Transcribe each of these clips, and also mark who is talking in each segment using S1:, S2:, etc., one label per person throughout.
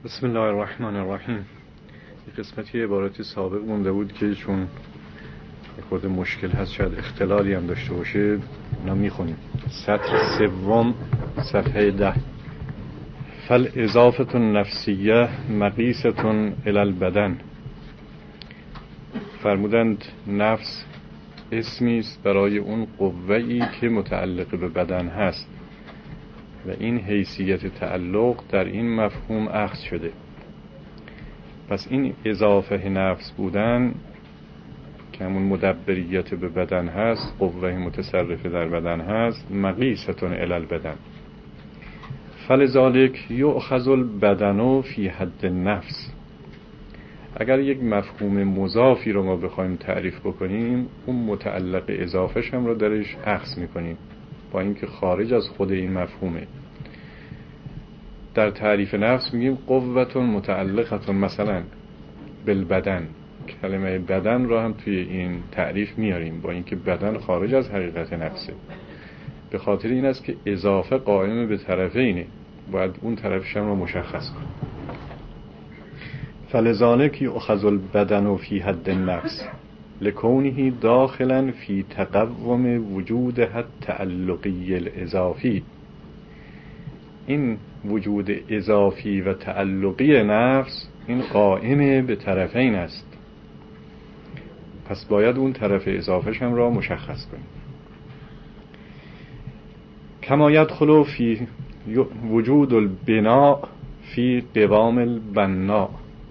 S1: بسم الله الرحمن الرحیم. یک قسمتی عبارتی سابق مونده بود که چون یک خورده مشکل هست شاید اختلالی هم داشته باشه، اونا میخونیم. سطر سوم صفحه 10. فالاضافة النفسیه مقیسة الی البدن. فرمودند نفس اسمی است برای اون قوه‌ای که متعلق به بدن هست و این حیثیت تعلق در این مفهوم اخذ شده. پس این اضافه نفس بودن که همون مدبریت به بدن هست، قوه متصرفه در بدن هست، مقیستون الی البدن. فلذالک یؤخذ البدن فی حد النفس. اگر یک مفهوم مضافی رو ما بخوایم تعریف بکنیم، اون متعلق اضافش هم رو درش اخذ میکنیم با اینکه خارج از خود این مفهومه. در تعریف نفس میگیم قوة متعلقة مثلا بالبدن. کلمه بدن را هم توی این تعریف میاریم با اینکه بدن خارج از حقیقت نفسه. به خاطر این است که اضافه قائم به طرفینه، باید اون طرفش هم رو مشخص کنیم. فلذالک یؤخذ البدن فی حد النفس لکونه داخلا فی تقوم وجودها التعلقی الاضافی. این وجود اضافی و تعلقی نفس این قائم به طرفین است، پس باید اون طرف اضافش هم را مشخص کنیم. کما یدخل فی وجود البناء فی قوام البناء.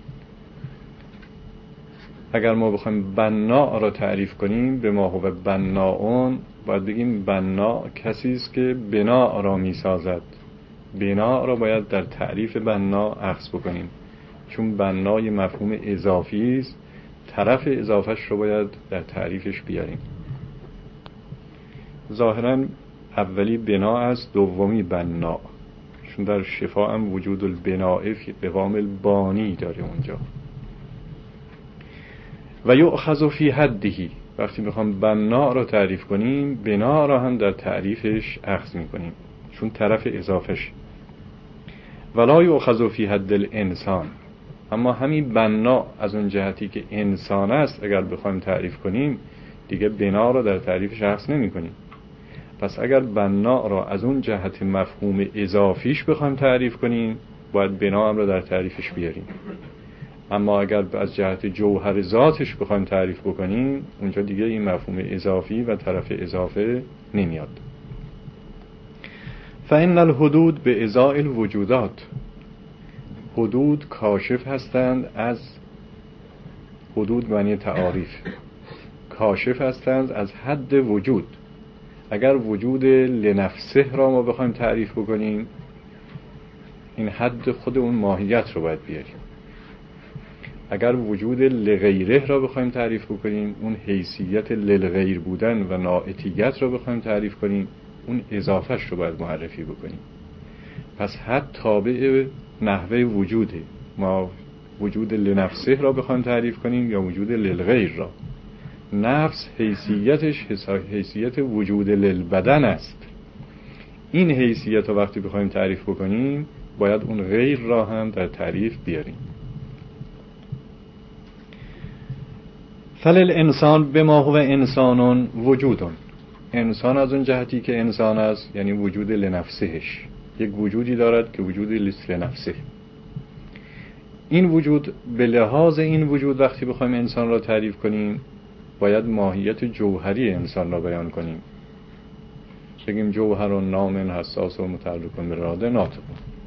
S1: اگر ما بخوایم بنا را تعریف کنیم به ما هو بناؤن، باید بگیم بنا کسی است که بنا را می سازد. بنا را باید در تعریف بنا اخذ بکنیم، چون بنا یه مفهوم اضافی است، طرف اضافهش رو باید در تعریفش بیاریم. ظاهرا اولی بنا است، دومی بنا، چون در شفا هم وجود البناء فی قوام البانی داره اونجا. و یؤخذ فی حده. وقتی میخوام بنا را تعریف کنیم، بنا را هم در تعریفش اخذ میکنیم چون طرف اضافش. ولا یؤخذ فی حد الانسان. اما همین بنا از اون جهتی که انسان است اگر بخوایم تعریف کنیم، دیگه بنا را در تعریفش اخذ نمی کنیم. پس اگر بنا را از اون جهت مفهوم اضافیش بخوایم تعریف کنیم، باید بنا هم را در تعریفش بیاریم. اما اگر از جهت جوهر ذاتش بخوایم تعریف بکنیم، اونجا دیگه این مفهوم اضافی و طرف اضافه نمیاد. فإن الحدود به ازاء الوجودات. حدود کاشف هستند از حدود، معنی تعاریف، کاشف هستند از حد وجود. اگر وجود لنفسه را ما بخوایم تعریف بکنیم، این حد خود اون ماهیت رو باید بیاریم. اگر وجود لغیره را بخوایم تعریف بکنیم، اون حیثیت للغیر بودن و ناعتیت را بخوایم تعریف کنیم، اون اضافهش رو باید معرفی بکنیم. پس حد تابع نحوه وجوده. ما وجود لنفسه را بخوایم تعریف کنیم یا وجود للغیر را. نفس حیثیتش حیثیت وجود للبدن است. این حیثیت رو وقتی بخوایم تعریف بکنیم، باید اون غیر را هم در تعریف بیاریم. فللانسان بما هو انسان وجودون. انسان از اون جهتی که انسان است، یعنی وجود لنفسهش، یک وجودی دارد که وجود لنفسه. این وجود به لحاظ این وجود وقتی بخوایم انسان را تعریف کنیم، باید ماهیت جوهری انسان را بیان کنیم. بگیم جوهر و نام حساس و متعلق به اراده ناطق.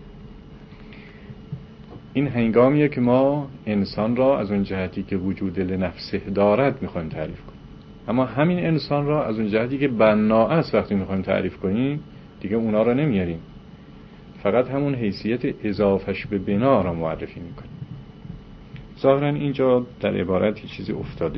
S1: این هنگامیه که ما انسان را از اون جهتی که وجود لنفسه دارد میخوایم تعریف کنیم. اما همین انسان را از اون جهتی که بنا است وقتی میخوایم تعریف کنیم، دیگه اونا را نمیاریم، فقط همون حیثیت اضافهش به بنا را معرفی میکنیم. ظاهرا اینجا در عبارت چیزی افتاده.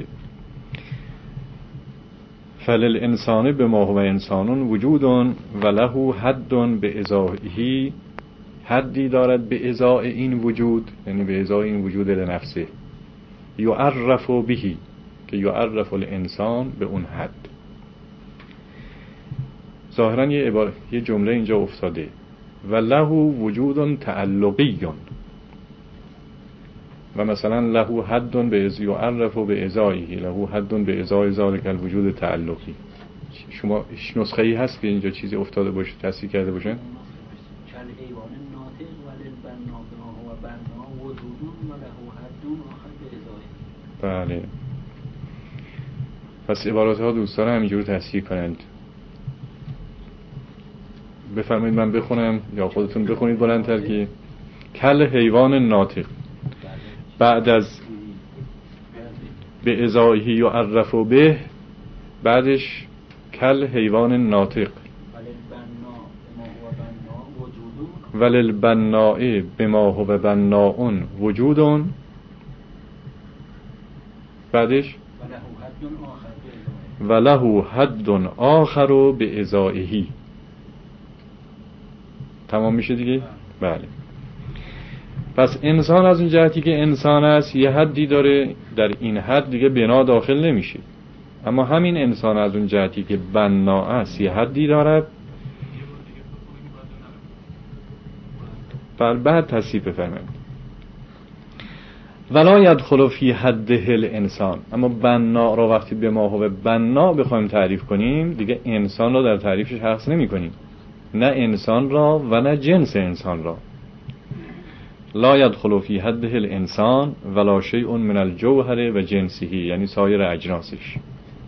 S1: فللانسان بما هو انسان وجود و له حد به ازائه. حدی دارد به ازای این وجود، یعنی به ازای این وجود لنفسه. یعرف بهی، که یعرف الانسان به اون حد. ظاهرا یه جمله اینجا افتاده و له وجود تعلقی. و مثلا له حد به از یعرف به ازایه، له حد به ازای ذلک الوجود تعلقی. شما نسخه ای هست که اینجا چیزی افتاده باشه تصحیح کرده باشن؟
S2: کل حیوان ناطق ولل بنا بما هو بنا وجودون و له حد آخر به ازایه.
S1: بله. پس عبارات ها دوستان همینجور تصحیح کنند. بفرمایید من بخونم یا خودتون بخونید بلندتر که کل حیوان ناطق بعد از به ازایه یعرف به، بعدش کل حیوان ناطق وللبناء بما هو بناء وجود، بعدش وله حد آخر به ازائه. تمام میشه دیگه؟ بله. پس انسان از اون جهتی که انسان است یه حدی داره، در این حد دیگه بنا داخل نمیشه. اما همین انسان از اون جهتی که بنا است یه حدی دارد. بعد تصحیح بفرمایید. ولا يدخل فی حده الانسان. اما بنا را وقتی به ما هو بنا بخوایم تعریف کنیم دیگه انسان را در تعریفش حذف نمی کنیم، نه انسان را و نه جنس انسان را. لا يدخل فی حده الانسان ولا شیء من الجوهر و جنسه، یعنی سایر اجناسش.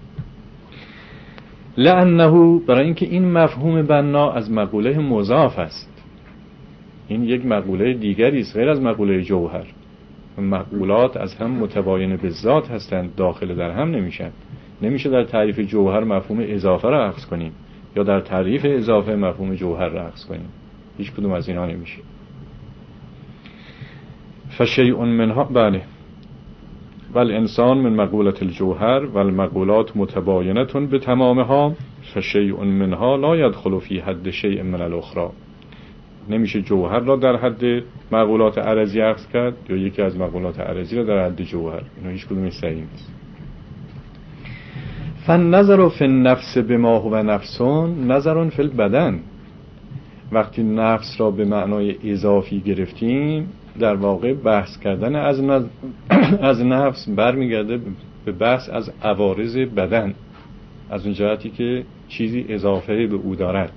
S1: لانه، برای اینکه این مفهوم بنا از مقوله مضاف است. این یک مقوله دیگری است غیر از مقوله جوهر. مقولات از هم متباین به ذات هستند، داخل در هم نمیشن. نمیشه در تعریف جوهر مفهوم اضافه را اخذ کنیم یا در تعریف اضافه مفهوم جوهر را اخذ کنیم. هیچ کدوم از اینا نمیشه. فشیء منها، بله، والانسان من مقولة الجوهر والمقولات متباینة بتمامها فشیء منها لا يدخل فی حد شیء من الاخرى. نمیشه جوهر را در حد مقولات عرضی اخذ کرد یا یکی از مقولات عرضی را در حد جوهر. اینا هیچ کدومش صحیح نیست. فالنظر فی النفس بما هو نفس نظر فی البدن. وقتی نفس را به معنای اضافی گرفتیم در واقع بحث کردن از نفس برمیگرده به بحث از عوارض بدن، از اون جهتی که چیزی اضافه به او دارد.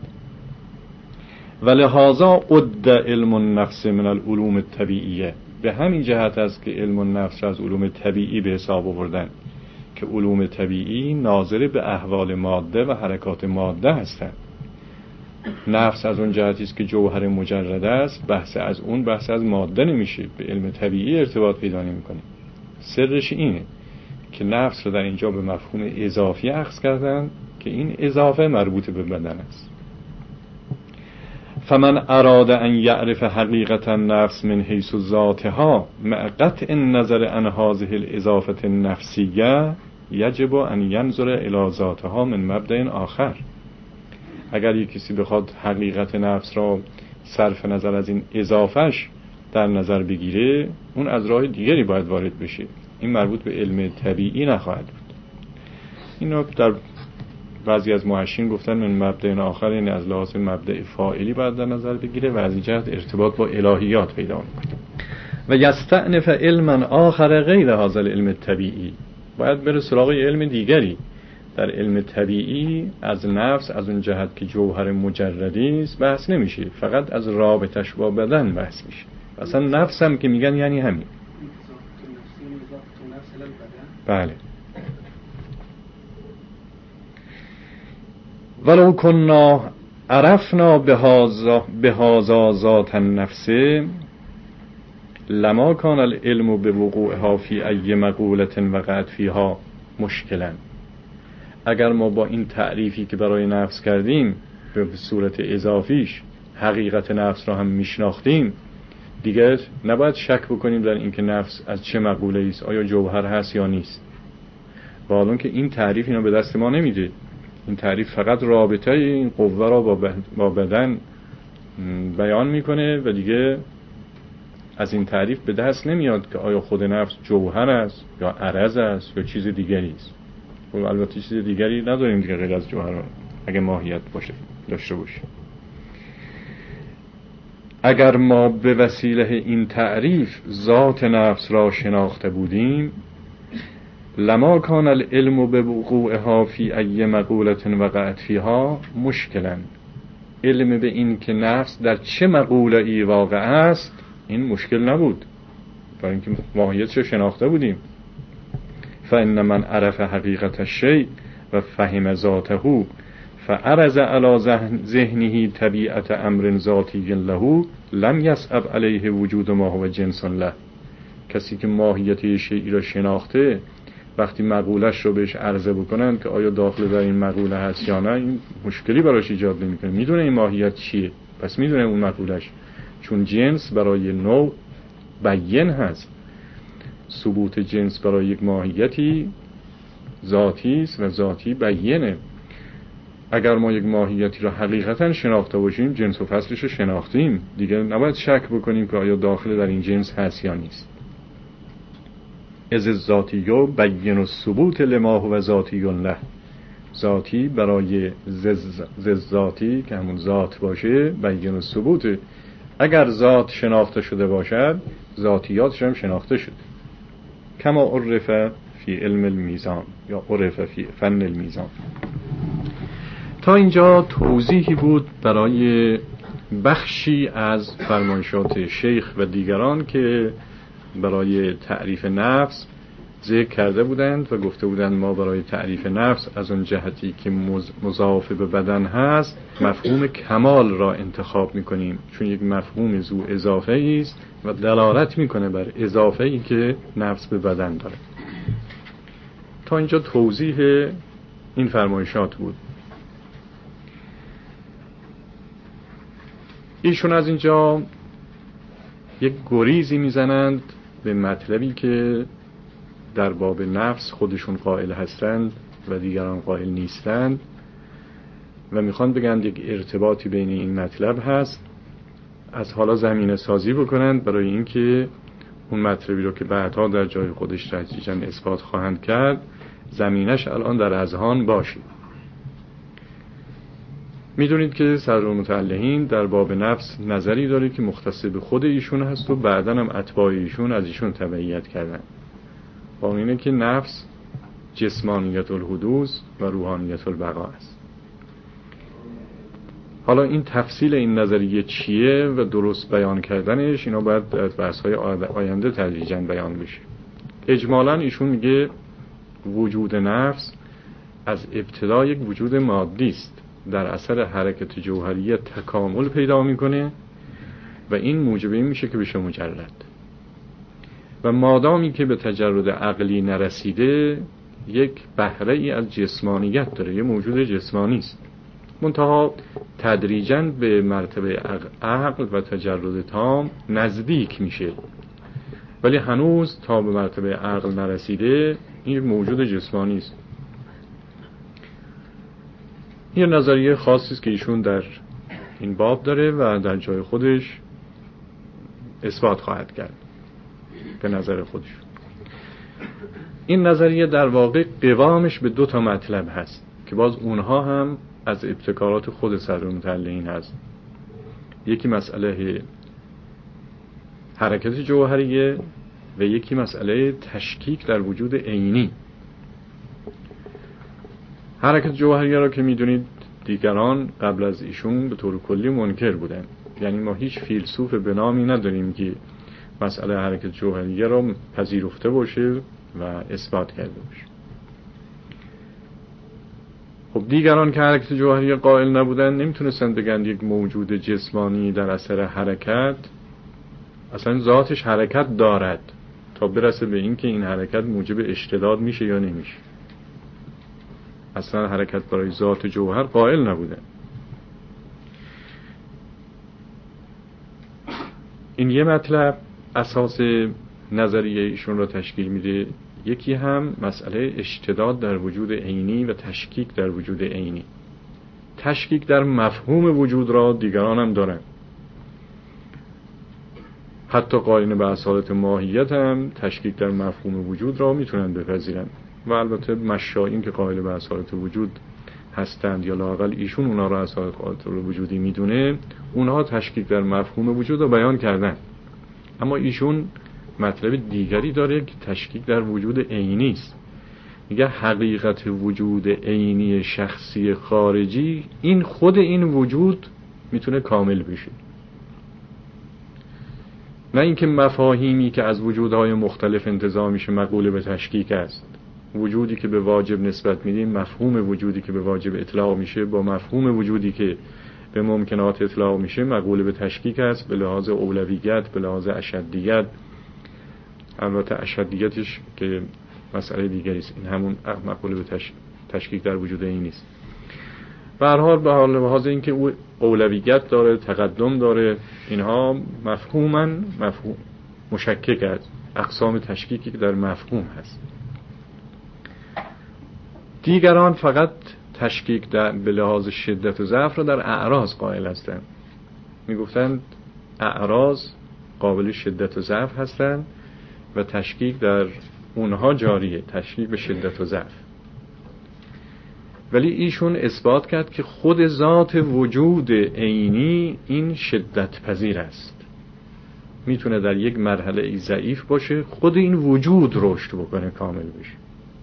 S1: ولهذا عد علم النفس من العلوم الطبیعیه. به همین جهت است که علم النفس از علوم طبیعی به حساب آوردن که علوم طبیعی ناظر به احوال ماده و حرکات ماده هستند. نفس از اون جهتی است که جوهر مجرد است، بحث از اون بحث از ماده نمیشه، به علم طبیعی ارتباط پیدا نمیکنه. سرش اینه که نفس رو در اینجا به مفهوم اضافی اخذ کردن که این اضافه مربوط به بدن است. فمن اراد ان یعرف حقیقت النفس من حیث ذاتها مع قطع النظر عن هذه الاضافه النفسیه یجب ان ینظر الی ذاتها من مبدأ آخر. اگر یک کسی بخواد حقیقت نفس را صرف نظر از این اضافهش در نظر بگیره، اون از راه دیگری باید وارد بشه. این مربوط به علم طبیعی نخواهد بود. اینا در بعضی از محشین گفتن من مبدأ آخر، یعنی از لحاظ مبدأ فاعلی باید در نظر بگیره و از این جهت ارتباط با الهیات پیدا میکنه. و یستأنف علما آخر غیر هذا العلم الطبیعی. باید بره سراغ علم دیگری. در علم طبیعی از نفس از اون جهت که جوهر مجردی است بحث نمیشه، فقط از رابطش با بدن بحث میشه. اصلا نفس هم که میگن یعنی همین. بله. ولو کنا عرفنا بهذا ذات النفس لما کان العلم بوقوعها فی ای مقولة وقعت فیها مشکلا. اگر ما با این تعریفی که برای نفس کردیم به صورت اضافیش حقیقت نفس را هم میشناختیم، دیگر نباید شک بکنیم در اینکه نفس از چه مقوله است، آیا جوهر هست یا نیست. با حالون که این تعریف اینا به دست ما نمیده. این تعریف فقط رابطه این قوه را با بدن بیان میکنه و دیگه از این تعریف به دست نمیاد که آیا خود نفس جوهر است یا عرض است یا چیز دیگری است. و البته چیز دیگری نداریم دیگه غیر از جوهر، اگه ماهیت باشه داشته باشه. اگر ما به وسیله این تعریف ذات نفس را شناخته بودیم، لما کان العلم بوقوعها فی ای مقولة وقعت فیها مشکلا. علم به این که نفس در چه مقوله‌ای واقع است این مشکل نبود، برای اینکه ماهیتش رو شناخته بودیم. فإن من عرف حقیقت الشیء و فهم ذاته فعرض علی ذهنه طبیعت امر ذاتی له لم یصعب علیه وجود ما هو جنس له. کسی که ماهیت شیئی را شناخته وقتی مقولش رو بهش عرضه بکنن که آیا داخل در این مقوله هست یا نه، این مشکلی براش ایجاد نمیکنه. میدونه این ماهیت چیه، پس میدونه اون مقولش، چون جنس برای نوع بیان هست. ثبوت جنس برای یک ماهیتی ذاتی است و ذاتی بیانه. اگر ما یک ماهیتی را حقیقتا شناخته باشیم، جنس و فصلش رو شناختیم دیگه، نباید شک بکنیم که آیا داخل در این جنس هست یا نیست. از ذاتی بیان و ثبوت لما هو ذاتی له. ذاتی برای ذاتی که همون ذات باشه بیان و ثبوت. اگر ذات شناخته شده باشد ذاتیاتش هم شناخته شده. کما عرف فی علم المیزان یا عرف فی فن المیزان. تا اینجا توضیحی بود برای بخشی از فرمایشات شیخ و دیگران که برای تعریف نفس ذکر کرده بودند و گفته بودند ما برای تعریف نفس از اون جهتی که مضاف به بدن هست مفهوم کمال را انتخاب میکنیم، چون یک مفهوم ذو اضافه است و دلالت میکنه بر اضافه ای که نفس به بدن داره. تا اینجا توضیح این فرمایشات بود. ایشون از اینجا یک گریزی میزنند به مطلبی که در باب نفس خودشون قائل هستند و دیگران قائل نیستند و میخوان بگن یک ارتباطی بین این مطلب هست، از حالا زمینه سازی بکنند برای اینکه اون مطلبی رو که بعدها در جای خودش تدریجاً اثبات خواهند کرد زمینش الان در اذهان باشه. میدونید که صدرالمتعلقین در باب نفس نظری داره که مختص به خود ایشون هست و بعداً هم اتباع ایشون از ایشون تبعیت کردن، با اینه که نفس جسمانیت الحدوث و روحانیت البقا است. حالا این تفصیل این نظریه چیه و درست بیان کردنش اینا باید در بحث‌های آینده تدریجاً بیان بشه. اجمالاً ایشون میگه وجود نفس از ابتدا یک وجود مادی است، در اثر حرکت جوهریه تکامل پیدا میکنه و این موجب این میشه که بشه مجرد، و مادامی که به تجرد عقلی نرسیده یک بهره ای از جسمانیت داره، یه موجود جسمانی است، منتها تدریجاً به مرتبه عقل و تجرد تام نزدیک میشه، ولی هنوز تا به مرتبه عقل نرسیده این موجود جسمانی است. یه نظریه خاصی است که ایشون در این باب داره و در جای خودش اثبات خواهد کرد به نظر خودش. این نظریه در واقع قوامش به دو تا مطلب هست که باز اونها هم از ابتکارات خود صدرالمتعلقین هست. یکی مسئله حرکت جوهریه و یکی مسئله تشکیک در وجود عینی. حرکت جوهریه را که میدونید دیگران قبل از ایشون به طور کلی منکر بودن، یعنی ما هیچ فیلسوف به نامی نداریم که مسئله حرکت جوهریه را پذیرفته باشه و اثبات کرده باشه. خب دیگران که حرکت جوهریه قائل نبودن نمیتونستن بگن یک موجود جسمانی در اثر حرکت اصلا ذاتش حرکت دارد تا برسه به این که این حرکت موجب اشتداد میشه یا نمیشه. اصلا حرکت برای ذات جوهر قائل نبودن. این یه مطلب اساس نظریه ایشون را تشکیل میده. یکی هم مسئله اشتداد در وجود عینی و تشکیک در وجود عینی. تشکیک در مفهوم وجود را دیگران هم دارن، حتی قائلین به اصالت ماهیت هم تشکیک در مفهوم وجود را میتونن بپذیرن و البته مشایین که قائل به اصالت وجود هستند یا لااقل ایشون اونا را از حقایق وجودی میدونه، اونها تشکیک در مفهوم وجود رو بیان کردن. اما ایشون مطلب دیگری داره که تشکیک در وجود عینی است. میگه حقیقت وجود عینی شخصی خارجی، این خود این وجود میتونه کامل بشه، نه اینکه مفاهیمی که از وجودهای مختلف انتزاع میشه مقبول به تشکیک است. وجودی که به واجب نسبت میدیم، مفهوم وجودی که به واجب اطلاق میشه با مفهوم وجودی که به ممکنات اطلاق میشه مقبول به تشکیک است، به لحاظ اولویت، به لحاظ اشدیت. البته اشدیتش که مسئله دیگری است، این همون مقبول به تشکیک در وجود این نیست. به هر حال به لحاظ اینکه او اولویت داره، تقدم داره، اینها مفهوما مفهوم مشکک است، اقسام تشکیکی که در مفهوم هست. دیگران فقط تشکیک در به لحاظ شدت و ضعف را در اعراض قائل هستند. میگفتند اعراض قابل شدت و ضعف هستند و تشکیک در اونها جاریه، تشکیک به شدت و ضعف. ولی ایشون اثبات کرد که خود ذات وجود عینی این شدت پذیر است، میتونه در یک مرحله ضعیف باشه، خود این وجود رشد بکنه، کامل بشه.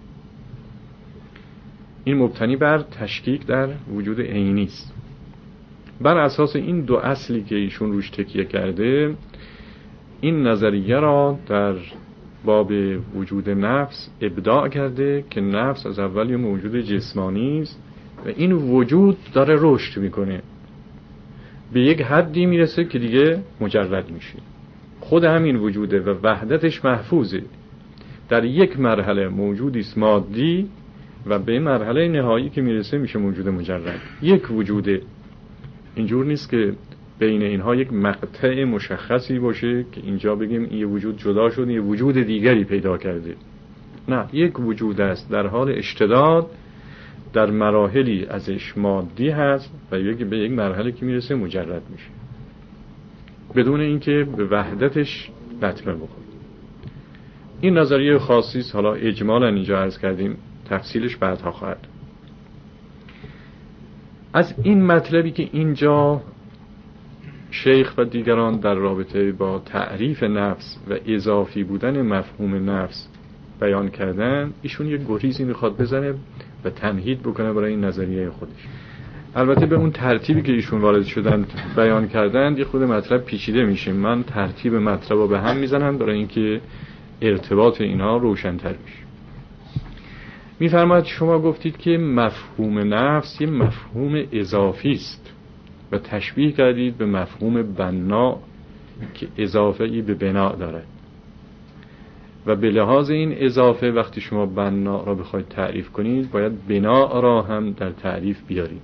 S1: این مبتنی بر تشکیک در وجود عینی است. بر اساس این دو اصلی که ایشون روش تکیه کرده، این نظریه را در باب وجود نفس ابداع کرده که نفس از اول یه موجود جسمانی است و این وجود داره رشد میکنه، به یک حدی میرسه که دیگه مجرد میشه. خود همین وجوده و وحدتش محفوظه، در یک مرحله موجودی است مادی و به مرحله نهایی که میرسه میشه موجود مجرد. یک وجوده، اینجور نیست که بین اینها یک مقطع مشخصی باشه که اینجا بگیم این وجود جدا شد، این وجود دیگری پیدا کرده. نه، یک وجود است در حال اشتداد، در مراحلی ازش مادی هست و به یک مرحله که میرسه مجرد میشه، بدون اینکه به وحدتش لطمه بخوره. این نظریه خاصی است، حالا اجمالا اینجا عرض کردیم، تفصیلش بعدها خواهد. از این مطلبی که اینجا شیخ و دیگران در رابطه با تعریف نفس و اضافی بودن مفهوم نفس بیان کردن، ایشون یک گریزی میخواد بزنه و تمهید بکنه برای این نظریه خودش. البته به اون ترتیبی که ایشون وارد شدن بیان کردن یه خود مطلب پیچیده میشه. من ترتیب مطلب رو به هم میزنم برای اینکه ارتباط اینا روشن‌تر بشه. میفرماید شما گفتید که مفهوم نفس یه مفهوم اضافی است و تشبیه کردید به مفهوم بنا که اضافه‌ای به بنا داره و به لحاظ این اضافه وقتی شما بنا را بخواید تعریف کنید باید بنا را هم در تعریف بیارید.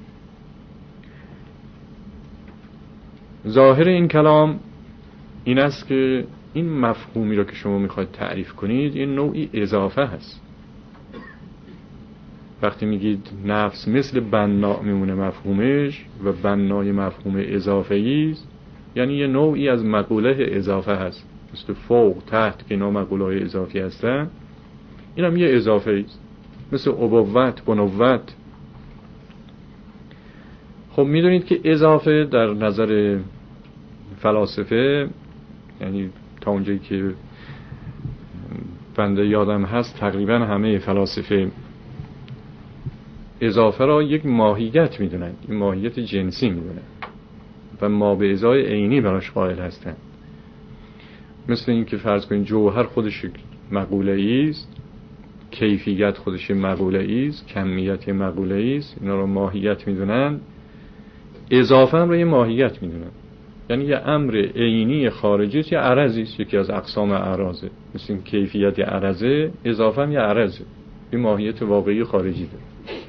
S1: ظاهر این کلام این است که این مفهومی را که شما میخواید تعریف کنید این نوعی اضافه هست. وقتی میگید نفس مثل بنا میمونه مفهومش و بنای مفهوم اضافه‌ای است، یعنی یه نوعی از مقوله اضافه هست، مثل فوق، تحت که اینا مقوله اضافی هستن، این هم یه اضافه است، مثل ابوت، بنوت. خب میدونید که اضافه در نظر فلاسفه، یعنی تا اونجایی که بنده یادم هست تقریبا همه فلاسفه اضافه را یک ماهیت میدونن، این ماهیت جنسی میدونن و ما به ازای عینی براش قائل هستن. مثل این که فرض کنید جوهر خودش مقوله‌ای است، کیفیت خودش مقوله‌ای است، کمیت مقوله‌ای است، اینا رو ماهیت میدونن. اضافه هم رو یه ماهیت میدونن، یعنی یه امر عینی خارجی است، یه عرضی است، یکی از اقسام اعراضه. مثل این کیفیت عرضه، اضافه هم یه عرضه، یه ماهیت واقعی خارجی داره.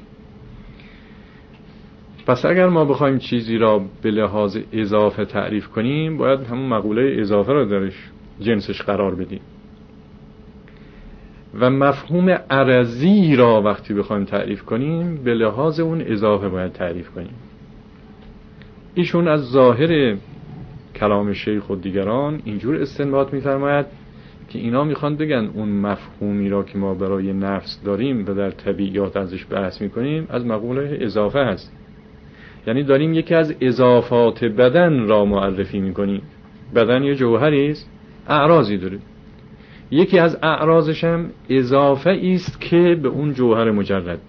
S1: پس اگر ما بخوایم چیزی را به لحاظ اضافه تعریف کنیم باید همون مقوله اضافه را درش جنسش قرار بدیم و مفهوم عرضی را وقتی بخوایم تعریف کنیم به لحاظ اون اضافه باید تعریف کنیم. ایشون از ظاهر کلام شیخ و دیگران اینجور استنباط می‌فرماید که اینا میخوان بگن اون مفهومی را که ما برای نفس داریم و در طبیعیات ازش بحث میکنیم از مقوله اضافه هست. یعنی داریم یکی از اضافات بدن را معرفی میکنیم. بدن یه جوهری است، اعراضی داره. یکی از اعراضش هم اضافه است که به اون جوهر مجرد داره.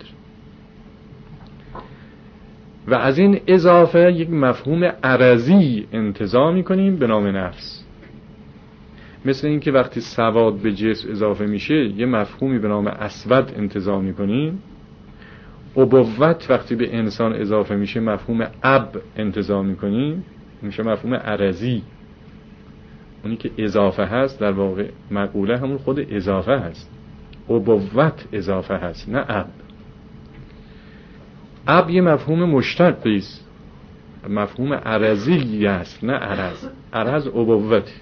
S1: و از این اضافه یک مفهوم عرضی انتزاع میکنیم به نام نفس. مثل این که وقتی سواد به جسم اضافه میشه یه مفهومی به نام اسود انتزاع میکنیم. ابوت وقتی به انسان اضافه میشه مفهوم اب انتزاع میکنیم، میشه مفهوم عرضی. اونی که اضافه هست در واقع مقوله همون خود اضافه هست. ابوت اضافه هست نه اب. اب یه مفهوم مشتقی است، مفهوم عرضی است نه عرض. عرض ابوت.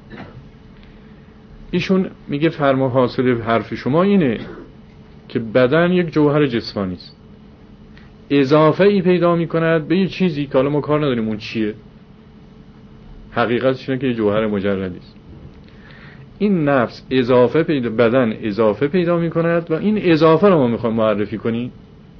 S1: ایشون میگه فرما حاصل حرف شما اینه که بدن یک جوهر جسمانی است، اضافه ای پیدا میکند به یه چیزی که حالا ما کار نداریم اون چیه، حقیقتش اینه که یه جوهر مجردی است. این نفس اضافه پیدا، بدن اضافه پیدا میکند و این اضافه رو ما میخوایم معرفی کنیم.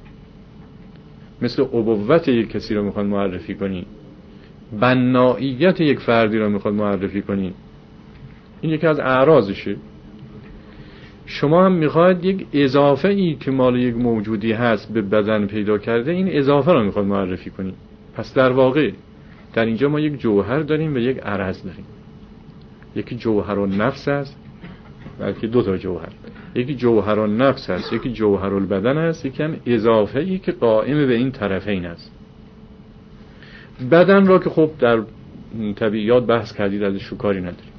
S1: مثل ابوت یک کسی رو میخواد معرفی کنیم، بناییت یک فردی رو میخواد معرفی کنیم، این یکی از اعراضشه. شما هم میخواید یک اضافه ای که مال یک موجودی هست به بدن پیدا کرده، این اضافه رو میخواد معرفی کنیم. پس در واقع در اینجا ما یک جوهر داریم و یک عرض داریم. یکی جوهر و نفس است، بلکه دو تا جوهر، یکی جوهر و نفس است، یکی جوهر البدن است، یکی هم اضافه ای که قائم به این طرفین است. بدن را که خب در طبیعیات بحث کردید، ازش رو کاری نداریم.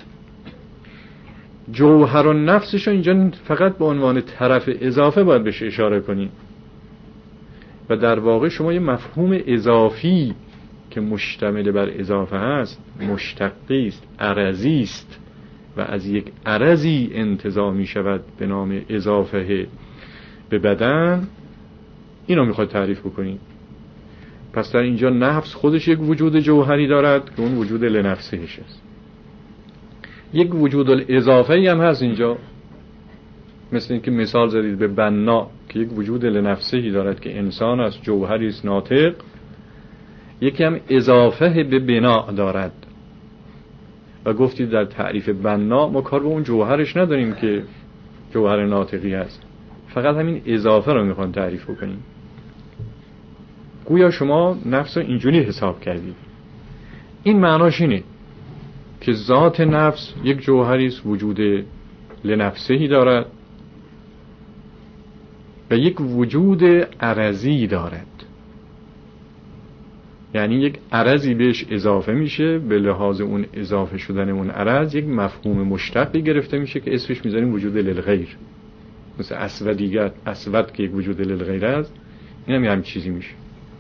S1: جوهر و نفسش رو اینجا فقط به عنوان طرف اضافه باید بهش اشاره کنیم و در واقع شما یه مفهوم اضافی که مشتمل بر اضافه هست، مشتقی است، عرضی است و از یک عرضی انتزاع می شود به نام اضافه به بدن، اینو میخواد تعریف بکنیم. پس در اینجا نفس خودش یک وجود جوهری دارد که اون وجود لنفسهش است. یک وجود الاضافه هم هست اینجا، مثل اینکه مثال زدید به بنا که یک وجود لنفسهی دارد که انسان است، جوهری است ناطق. یکی هم اضافه به بنا دارد و گفتید در تعریف بنا ما کار به اون جوهرش نداریم که جوهر ناطقی هست، فقط همین اضافه رو میخوان تعریف کنیم. گویا شما نفس رو اینجوری حساب کردید. این معناش اینه که ذات نفس یک جوهری است، وجود لنفسهی دارد و یک وجود عرضی دارد. یعنی یک عرضی بهش اضافه میشه، به لحاظ اون اضافه شدن اون عرض یک مفهوم مشتقی گرفته میشه که اسمش میذاریم وجود للغیر. مثل اسودیت، اسود که یک وجود للغیر است، این هم چیزی میشه.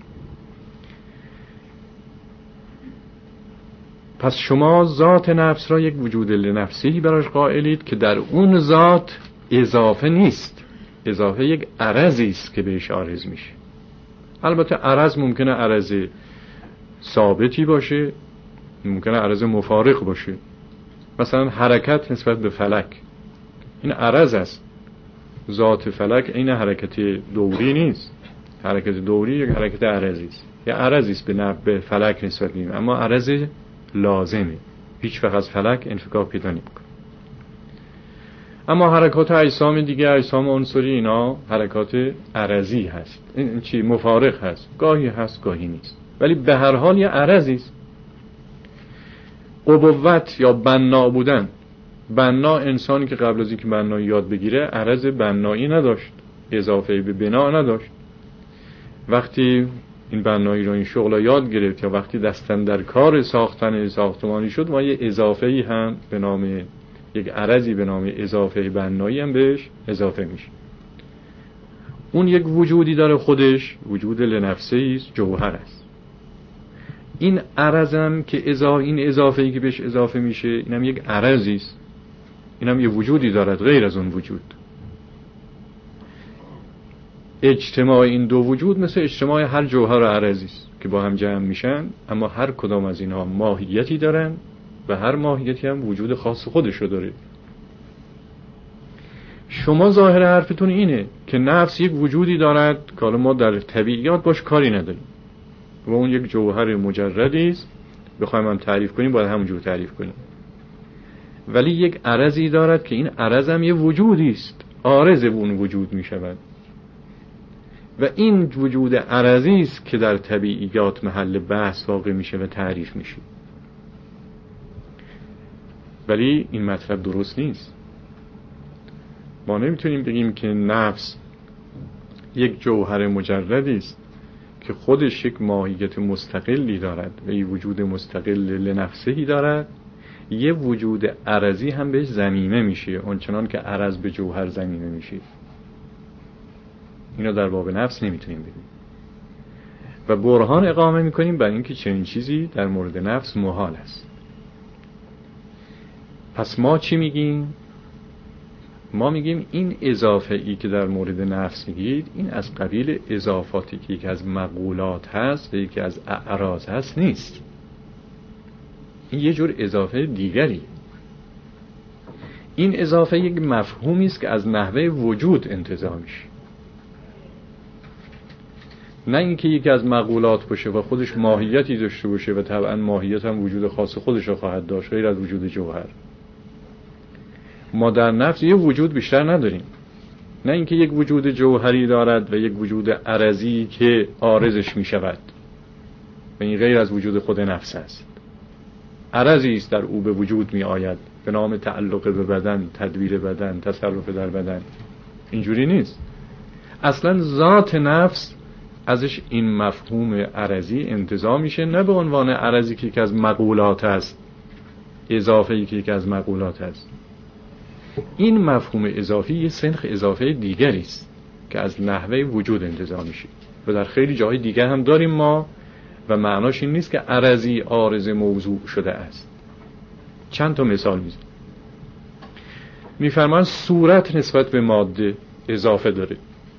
S1: پس شما ذات نفس را یک وجود لنفسی براش قائلید که در اون ذات اضافه نیست، اضافه یک عرضی است که بهش عارض میشه. البته عرض ممکنه عرض ثابتی باشه، ممکنه عرض مفارق باشه. مثلا حرکت نسبت به فلک، این عرض است. ذات فلک این حرکت دوری نیست. حرکت دوری یک حرکت عرضی است، یا عرضی است به فلک نسبت میدیم، اما عرض لازمه، هیچ وقت از فلک انفکاک پیدا نمیکنه. اما حرکات اجسام دیگه، اجسام عنصری، اینا حرکات عرضی هست، این چی مفارق هست، گاهی هست گاهی نیست، ولی به هر حال یه عرضی است. ابوت یا بنا بودن، بنا انسانی که قبل از اینکه بنایی یاد بگیره عرض بنایی نداشت، اضافه به بنا نداشت. وقتی این بنایی رو، این شغل رو یاد گرفت یا وقتی دستن در کار ساختن ساختمانی شد، ما یه اضافه‌ای هم به نام یک عرضی به نام اضافه بنایی هم بهش اضافه میشه. اون یک وجودی داره خودش، وجود لنفسه‌ای است، جوهر است. این عرضم که این اضافه‌ای که بهش اضافه میشه، اینم یک عرضی است، اینم یه وجودی دارد غیر از اون وجود. اجتماع این دو وجود مثل اجتماع هر جوهر عرضی است که با هم جمع میشن، اما هر کدام از اینها ماهیتی دارن و هر ماهیتی هم وجود خاص خودش رو داره. شما ظاهر حرفتون اینه که نفس یک وجودی دارد که حالا ما در طبیعیات باش کاری نداریم و اون یک جوهر مجردی است، بخوایم هم تعریف کنیم باید همونجور تعریف کنیم، ولی یک عرضی دارد که این عرض هم یه وجودی است، عارض اون وجود می شود و این وجود عرضی است که در طبیعیات محل بحث واقع میشه و تعریف میشه. ولی این مطلب درست نیست. ما نمیتونیم بگیم که نفس یک جوهر مجردی است که خودش یک ماهیت مستقلی دارد و یک وجود مستقل لنفسهی دارد، یه وجود عرضی هم بهش ضمیمه میشه اونچنان که عرض به جوهر ضمیمه میشه. اینو در باب نفس نمیتونیم بگیم و برهان اقامه میکنیم بر اینکه چنین چیزی در مورد نفس محال است. پس ما چی میگیم؟ ما میگیم این اضافه ای که در مورد نفس میگید این از قبیل اضافاتی که یکی از مقولات هست و یکی از اعراض هست نیست. این یه جور اضافه دیگری. این اضافه یک مفهومی است که از نحوه وجود انتزاع میشه، نه اینکه یکی از مقولات باشه و خودش ماهیتی داشته باشه و طبعا ماهیت هم وجود خاص خودش رو خواهد داشت غیر از وجود جوهر. ما در نفس یه وجود بیشتر نداریم، نه اینکه یک وجود جوهری دارد و یک وجود عرضی که عارضش می شود و این غیر از وجود خود نفس است. عرضی است در او به وجود می آید به نام تعلق به بدن، تدبیر بدن، تصرف در بدن. اینجوری نیست. اصلا ذات نفس ازش این مفهوم عرضی انتزاع میشه، نه به عنوان عرضی که یکی از مقولات است، اضافه‌ای که یکی از مقولات است. این مفهوم اضافی یه سنخ اضافه دیگری است که از نحوه وجود انتزاع میشه و در خیلی جاهای دیگر هم داریم ما و معناش این نیست که عرضی عارض موضوع شده است. چند تا مثال میزنم. میفرمان صورت نسبت به ماده اضافه داره.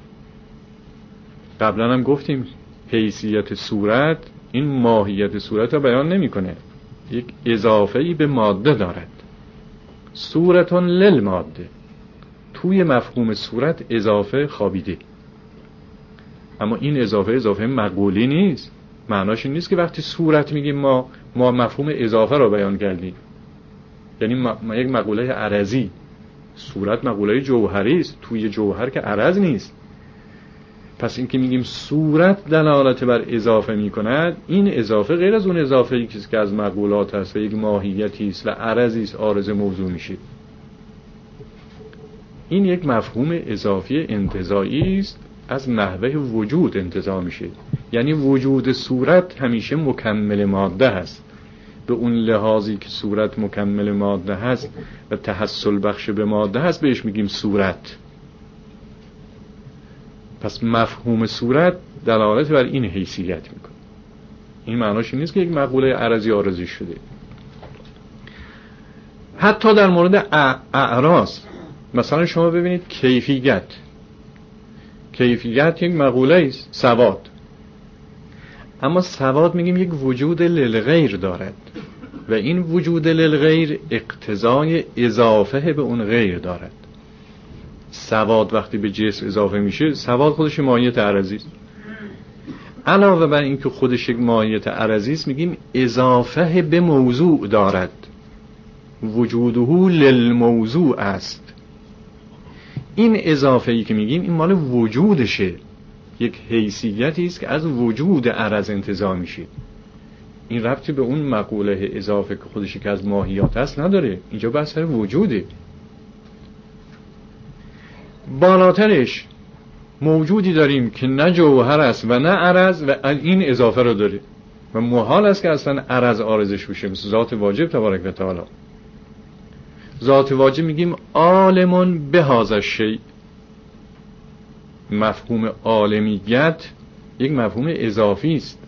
S1: قبلا هم گفتیم حیثیت صورت این ماهیت صورت رو بیان نمیکنه، یک اضافه‌ای به ماده دارد. صورتون للماده، توی مفهوم صورت اضافه خوابیده، اما این اضافه مقولی نیست. معناش این نیست که وقتی صورت میگیم ما مفهوم اضافه رو بیان کردیم، یعنی یک مقوله عرضی. صورت مقوله جوهری است، توی جوهر که عرض نیست. پس این که میگیم صورت دلالت بر اضافه میکند، این اضافه غیر از اون اضافه‌ای که از مقولات هست و یک ماهیتی است و عرضی است عارض موضوع میشه. این یک مفهوم اضافی انتزاعی است، از نحوه وجود انتزاع میشه. یعنی وجود صورت همیشه مکمل ماده هست، به اون لحاظی که صورت مکمل ماده هست و تحصل بخش به ماده هست بهش میگیم صورت. پس مفهوم صورت دلالت بر این حیثیت میکنه. این معناش این نیست که یک مقوله عرضی عارضی شده. حتی در مورد اعراض، مثلا شما ببینید کیفیت یک مقوله است، سواد. اما سواد میگیم یک وجود للغیر دارد و این وجود للغیر اقتضای اضافه به اون غیر دارد. سواد وقتی به جسم اضافه میشه، سواد خودش ماهیت عرضی است. علاوه بر این که خودش یک ماهیت عرضی است، میگیم اضافه به موضوع دارد، وجوده للموضوع است. این اضافه ای که میگیم این مال وجودشه، یک حیثیتی است که از وجود عرض انتزاع میشه. این ربطی به اون مقوله اضافه که خودش که از ماهیات است نداره. اینجا بحث سر وجوده. بالاترش موجودی داریم که نه جوهر است و نه عرض و این اضافه رو داره و محال است که اصلا عرض عارضش بشه، مثل ذات واجب تبارک و تعالی. ذات واجب میگیم عالمون به هذا الشیء. مفهوم عالمیت یک مفهوم اضافی است.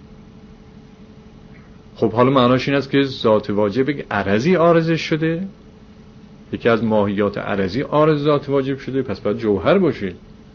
S1: خب حالا معناش این است که ذات واجب یک عرضی عارضش شده، یکی از ماهیات عرضی عارض ذات واجب شده، پس باید جوهر باشه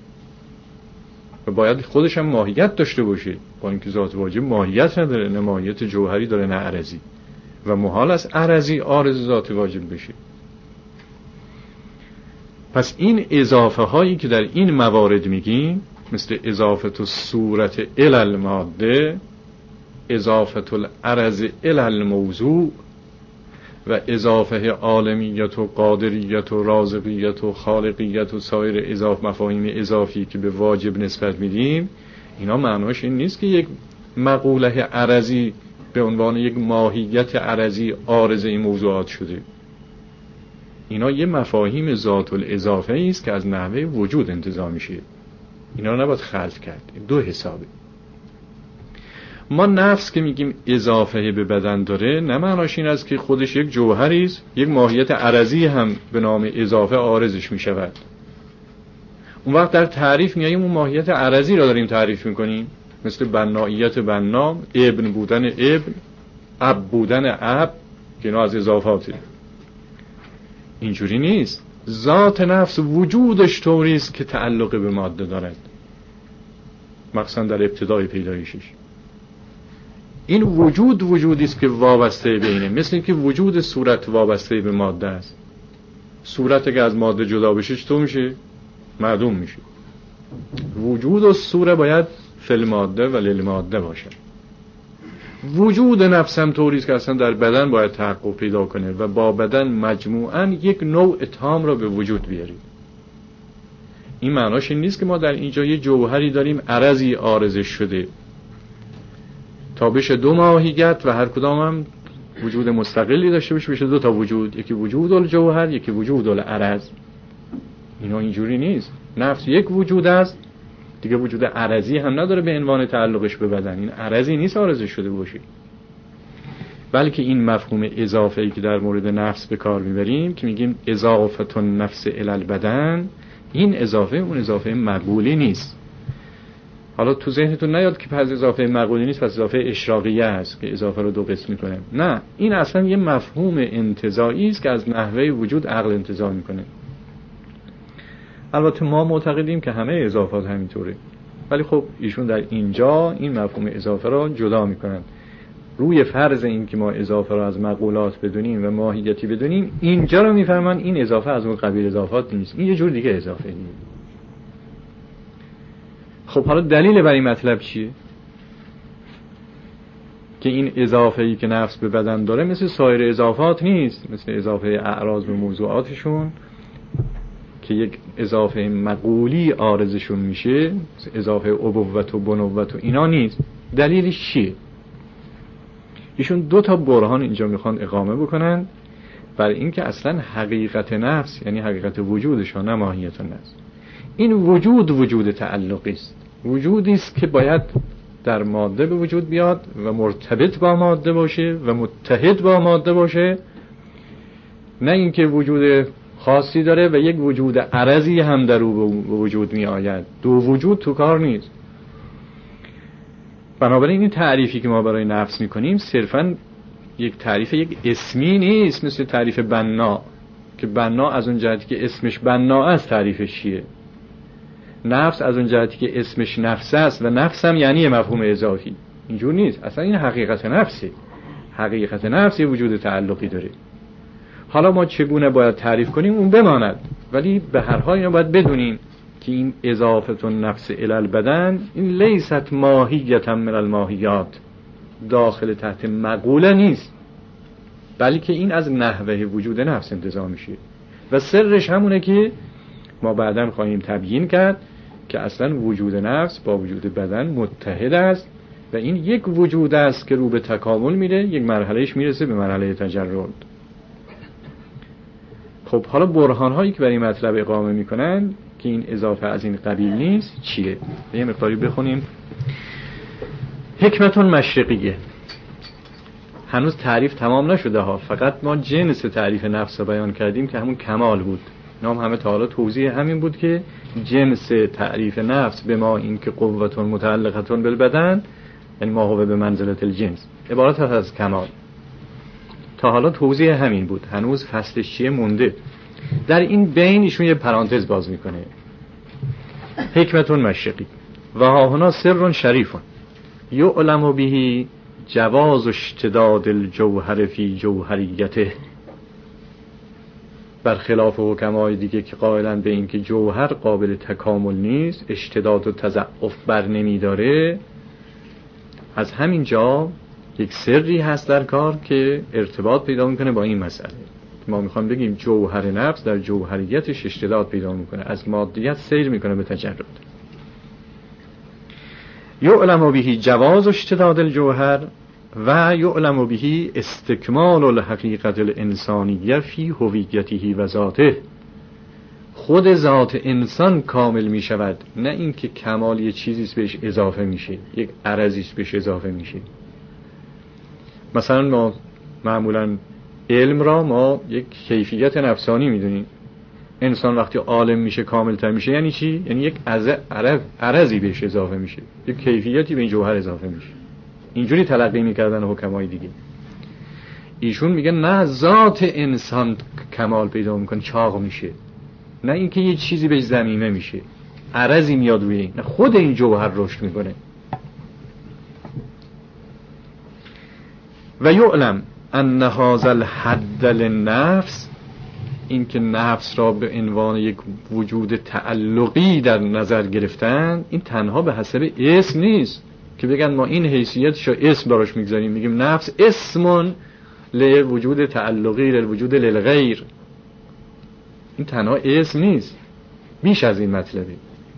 S1: و باید خودش هم ماهیت داشته باشه، با اینکه ذات واجب ماهیت نداره، نه ماهیت جوهری داره نه عرضی، و محال است عرضی عارض ذات واجب بشه. پس این اضافه هایی که در این موارد میگیم، مثل اضافت الصورت الی الماده، اضافت العرض الی الموضوع و اضافه عالمیت و قادریت و رازقیت و خالقیت و سایر مفاهیم اضافی که به واجب نسبت میدیم، اینا معناش این نیست که یک مقوله عرضی به عنوان یک ماهیت عرضی عارض این موضوعات شده. اینا یه مفاهیم ذات الاضافه است که از نحوه وجود انتزاع میشه. اینا رو نباید خلط کرد. دو حسابه. ما نفس که میگیم اضافه به بدن داره، نه معناش این است که خودش یک جوهری است، یک ماهیت عرضی هم به نام اضافه عارضش میشود. اون وقت در تعریف میاییم اون ماهیت عرضی را داریم تعریف میکنیم، مثل بناییت بنا، ابن بودن ابن، اب بودن اب، که اینا از اضافاته. اینجوری نیست. ذات نفس وجودش طوری است که تعلق به ماده دارد، مخصوصا در ابتدای پیدایشش. این وجود وجودی است که وابسته به اینه، مثل اینکه وجود صورت وابسته به ماده است. صورت که از ماده جدا بشه چطور میشه؟ معدوم میشه. وجود و صوره باید فل ماده و لیل ماده باشه. وجود نفس هم طوری است که اصلا در بدن باید تحقق پیدا کنه و با بدن مجموعاً یک نوع تام را به وجود بیاریم. این معناش این نیست که ما در اینجا یه جوهری داریم عرضی عارضش شده تا بشه دو ماهیت و هر کدام هم وجود مستقلی داشته بشه دو تا وجود، یکی وجود الجوهر یکی وجود العرض. اینا اینجوری نیست. نفس یک وجود است دیگه، وجود عرضی هم نداره به عنوان تعلقش به بدن. این عرضی نیست عارضش شده باشه، بلکه این مفهوم اضافه ای که در مورد نفس به کار میبریم که میگیم اضافه النفس الی البدن، این اضافه اون اضافه مقبولی نیست. حالا تو ذهنتون نیاد که پس اضافه مقبولی نیست پس اضافه اشراقیه است که اضافه رو دو قسم میکنه. نه، این اصلا یه مفهوم انتزاعی است که از نحوه وجود عقل انتزاع میکنه. البته ما معتقدیم که همه اضافات همینطوره، ولی خب ایشون در اینجا این مفهوم اضافه را جدا میکنن. روی فرض این که ما اضافه را از مقولات بدونیم و ماهیتی بدونیم، اینجا رو میفهمن این اضافه از اون قبیل اضافات نیست، این یه جور دیگه اضافه نیست. خب حالا دلیل بر این مطلب چیه؟ که این اضافه ای که نفس به بدن داره مثل سایر اضافات نیست، مثل اضافه اعراض به موضوعاتشون که یک اضافه مقولی عارضشون میشه، اضافه ابوت و بنوت و اینا نیست. دلیلش چیه؟ ایشون دو تا برهان اینجا میخوان اقامه بکنن برای اینکه اصلا حقیقت نفس یعنی حقیقت وجودشون نه ماهیت نفس. این وجود تعلقی است، وجودی است که باید در ماده به وجود بیاد و مرتبط با ماده باشه و متحد با ماده باشه، نه اینکه وجود خاصی داره و یک وجود عرضی هم در او به وجود می آید. دو وجود تو کار نیست. بنابراین این تعریفی که ما برای نفس می کنیم صرفاً یک تعریف یک اسمی نیست، مثل تعریف بنا که بنا از اون جهتی که اسمش بنا است تعریفش چیه. نفس از اون جهتی که اسمش نفس است و نفس هم یعنی مفهوم اضافی. اینجور نیست. اصلا این حقیقت نفسه. حقیقت نفس یه وجود تعلقی داره. حالا ما چگونه باید تعریف کنیم اون بماند، ولی به هر حال اینو باید بدونیم که این اضافه النفس الی البدن این لیست ماهیت من الماهیات، داخل تحت مقوله نیست، بلکه این از نحوه وجود نفس انتزاع میشه و سرش همونه که ما بعداً خواهیم تبیین کرد که اصلا وجود نفس با وجود بدن متحد است و این یک وجود است که رو به تکامل میره، یک مرحلهش میرسه به مرحله تجرد. خب حالا برهان هایی که برای مطلب اقامه میکنن که این اضافه از این قبیل نیست چیه؟ یه مقداری بخونیم. حکمت مشرقیه. هنوز تعریف تمام نشده ها، فقط ما جنس تعریف نفس رو بیان کردیم که همون کمال بود. نام همه تا حالا توضیح همین بود که جنس تعریف نفس به ما این که قوتون متعلقتون بالبدن، یعنی ما هو به منزلت الجنس، عبارت از کمال. تا حالا توضیح همین بود، هنوز فصلش چیه مونده. در این بین ایشون یه پرانتز باز میکنه. حکمتون مشرقی و ها هنا سر شریفون یعلم به جواز اشتداد الجوهر فی جوهریته. برخلاف حکمای دیگه که قائلن به این که جوهر قابل تکامل نیست، اشتداد و تضعف بر نمیداره، از همین جا یک سری هست در کار که ارتباط پیدا میکنه با این مسئله. ما میخوام بگیم جوهر نفس در جوهریتش اشتداد پیدا میکنه، از مادیت سیر میکنه به تجرد. یعلم به جواز اشتداد الجوهر و یعلم به استکمال الحقیقت الانسانیه فی هویته و ذاته. خود ذات انسان کامل می شود، نه اینکه کمال یه چیزیست بهش اضافه میشه، یک عرضیست بهش اضافه میشه. مثلا ما معمولا علم را ما یک کیفیت نفسانی میدونیم. انسان وقتی عالم میشه، کامل تر میشه، یعنی چی؟ یعنی یک عرضی بهش اضافه میشه، یک کیفیتی به این جوهر اضافه میشه. اینجوری تلقی میکردن حکمای دیگه. ایشون میگه نه، ذات انسان کمال پیدا میکنه، چاق میشه، نه اینکه یه چیزی بهش ضمیمه میشه، عرضی میاد روی این، نه، خود این جوهر رشد میکنه. و یعلم ان هذا الحد للنفس، این که نفس را به عنوان یک وجود تعلقی در نظر گرفتن، این تنها به حسب اسم نیست که بگن ما این حیثیتش رو اسم براش میگذاریم، میگیم نفس اسمون لوجود تعلقی، لوجود للغیر. این تنها اسم نیست، بیش از این مطلبی.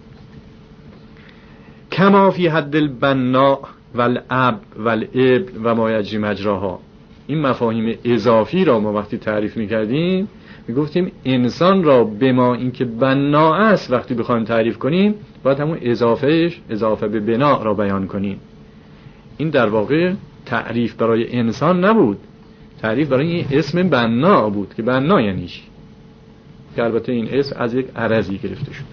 S1: کما فی حد البناء والاب والابن و ما یجری مجراها. این مفاهیم اضافی را ما وقتی تعریف میکردیم میگفتیم انسان را به ما اینکه بنا است وقتی بخوایم تعریف کنیم باید همون اضافه به بنا را بیان کنیم. این در واقع تعریف برای انسان نبود، تعریف برای این اسم بنا بود که بنا یعنی چی، که البته این اسم از یک عرضی گرفته شد.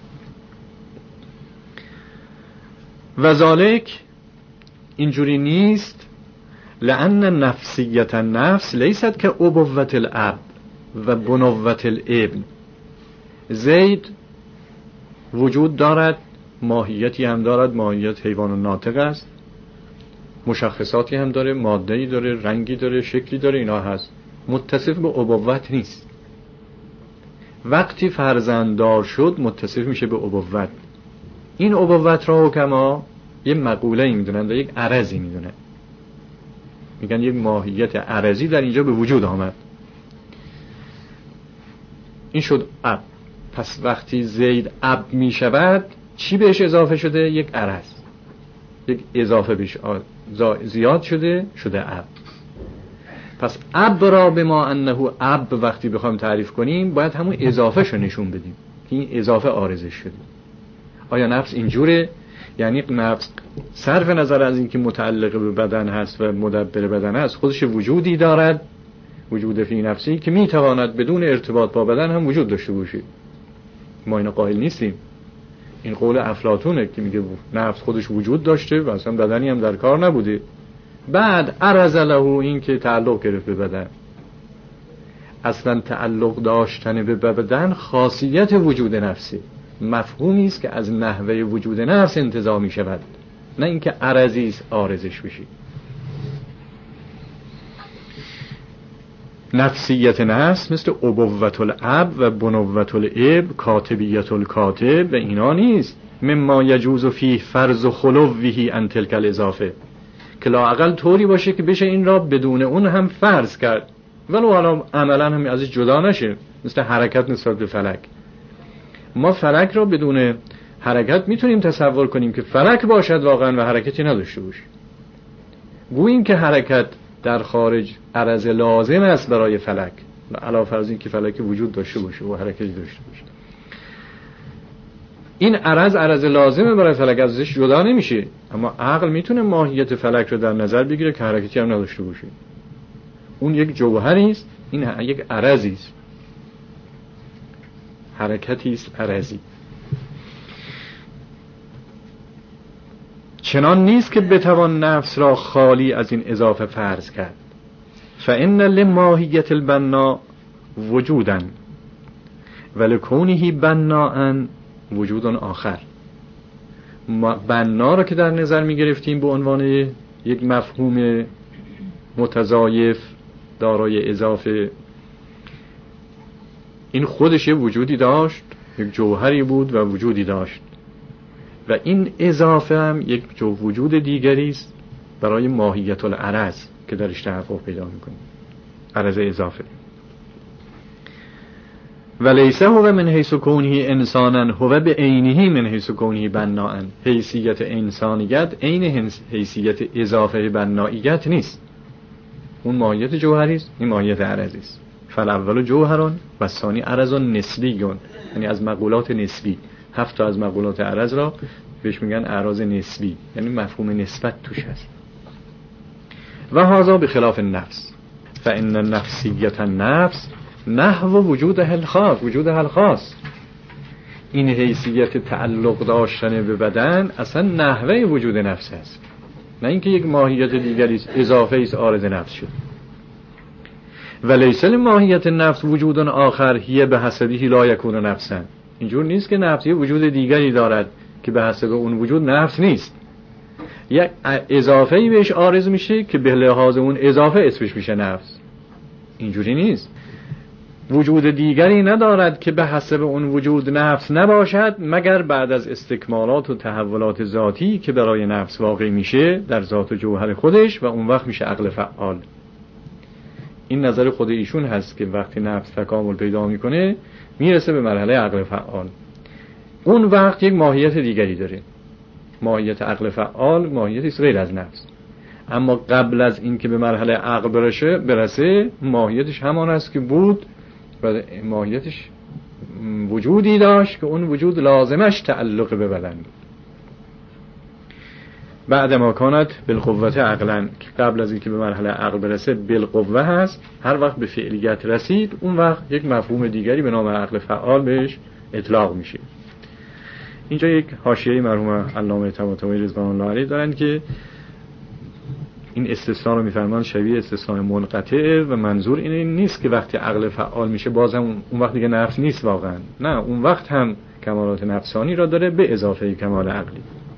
S1: و ذالک، اینجوری نیست، لأن نفسیت النفس لیست که ابوت الاب و بنوت الابن. زید وجود دارد، ماهیتی هم دارد، ماهیت حیوان ناطق است، مشخصاتی هم داره، ماده‌ای داره، رنگی داره، شکلی داره، اینا هست، متصف به ابوت نیست. وقتی فرزنددار شد متصف میشه به ابوت. این ابوت را حکما یه مقوله‌ای میدونن و یک عرضی میدونن، میگن یک ماهیت عرضی در اینجا به وجود آمد، این شد اب. پس وقتی زید اب میشود چی بهش اضافه شده؟ یک عرض، یک اضافه بهش زیاد شده اب. پس اب را به ما انه اب وقتی بخوایم تعریف کنیم باید همون اضافه شو نشون بدیم که این اضافه عارضش شده. آیا نفس اینجوره؟ یعنی نفس صرف نظر از اینکه متعلق به بدن هست و مدبر بدن هست، خودش وجودی دارد، وجود فی نفسی که میتواند بدون ارتباط با بدن هم وجود داشته باشه. ما اینو قائل نیستیم. این قول افلاطونه که میگه نفس خودش وجود داشته و اصلا بدنی هم در کار نبوده، بعد عرض له این که تعلق گرفت به بدن. اصلا تعلق داشتن به بدن خاصیت وجود نفسی، مفهومی است که از نحوه وجود نفس انتزاع می شود، نه اینکه عرضی است عارضش بشی. نفسیت نفس مثل ابوت الاب و بنوت الاب، کاتبیت الکاتب و اینا نیست. مما یجوز فیه فرض خلوه عن تلک الاضافه، که لااقل طوری باشه که بشه این را بدون اون هم فرض کرد ولو حالا عملا هم ازش جدا نشه، مثل حرکت نسبت به فلک. ما فلک را بدون حرکت میتونیم تصور کنیم که فلک باشد واقعا و حرکتی نداشته باشه. گوییم که حرکت در خارج عرض لازم است برای فلک، علاوه بر این که فلک وجود داشته باشه و حرکتی داشته باشه. این عرض لازمه برای فلک، ازش جدا نمیشه. اما عقل میتونه ماهیت فلک رو در نظر بگیره که حرکتی هم نداشته باشه. اون یک جوهری است، این یک عرضی است، حرکتی است عرضی. چنان نیست که بتوان نفس را خالی از این اضافه فرض کرد. فإن لماهیت البنا وجودا ولکونه بناء وجود آخر. بنا را که در نظر می گرفتیم به عنوان یک مفهوم متضایف دارای اضافه، این خودش یه وجودی داشت، یک جوهری بود و وجودی داشت و این اضافه هم یک وجود دیگری است برای ماهیت العرض که درش تحقق پیدا میکنه، عرض اضافه. ولیس هو من حیث کونه انسانا هو به عینه من حیث کونه بناء. حیثیت انسانیت عین حیثیت اضافه بنائیت نیست. اون ماهیت جوهری است، این ماهیت عرضی است. فالاول جوهرون و ثانی عرض نسبیون، یعنی از مقولات نسبی. 7 تا از مقولات عرض را بهش میگن اعراض نسبی، یعنی مفهوم نسبت توش هست. و هذا بخلاف النفس فان نفسیت النفس نحو وجودها الخاص. این حیثیت تعلق داشتن به بدن اصلا نحوه وجود نفس است، نه اینکه یک ماهیت دیگری اضافه است عارض نفس شد. ولیس لماهیت نفس وجود آخر هی به حسبه لا یکون نفسا. اینجور نیست که نفس یه وجود دیگری دارد که به حسب اون وجود نفس نیست، یک اضافه‌ای بهش عارض میشه که به لحاظ اون اضافه اسمش میشه نفس. اینجوری نیست. وجود دیگری ندارد که به حسب اون وجود نفس نباشد مگر بعد از استکمالات و تحولات ذاتی که برای نفس واقع میشه در ذات و جوهر خودش، و اون وقت میشه عقل فعال. این نظر خود ایشون هست که وقتی نفس تکامل پیدا میکنه میرسه به مرحله عقل فعال. اون وقت یک ماهیت دیگری داره. ماهیت عقل فعال ماهیتی است غیر از نفس. اما قبل از این که به مرحله عقل برسه ماهیتش همان است که بود و ماهیتش وجودی داشت که اون وجود لازمش تعلق به بدن. بعد ما کانت بالقوت عقلا، قبل از اینکه به مرحله عقل برسه بالقوه هست، هر وقت به فعلیت رسید اون وقت یک مفهوم دیگری به نام عقل فعال بهش اطلاق میشه. اینجا یک حاشیه مرحوم علامه طباطبایی رضوان الله علیه دارن که این استثناء رو میفرمان شبیه استثناء منقطع و منظور این نیست که وقتی عقل فعال میشه بازم اون وقت دیگه نفس نیست واقعا، نه، اون وقت هم کمالات نفسانی را داره به اضافه کمال عقلی.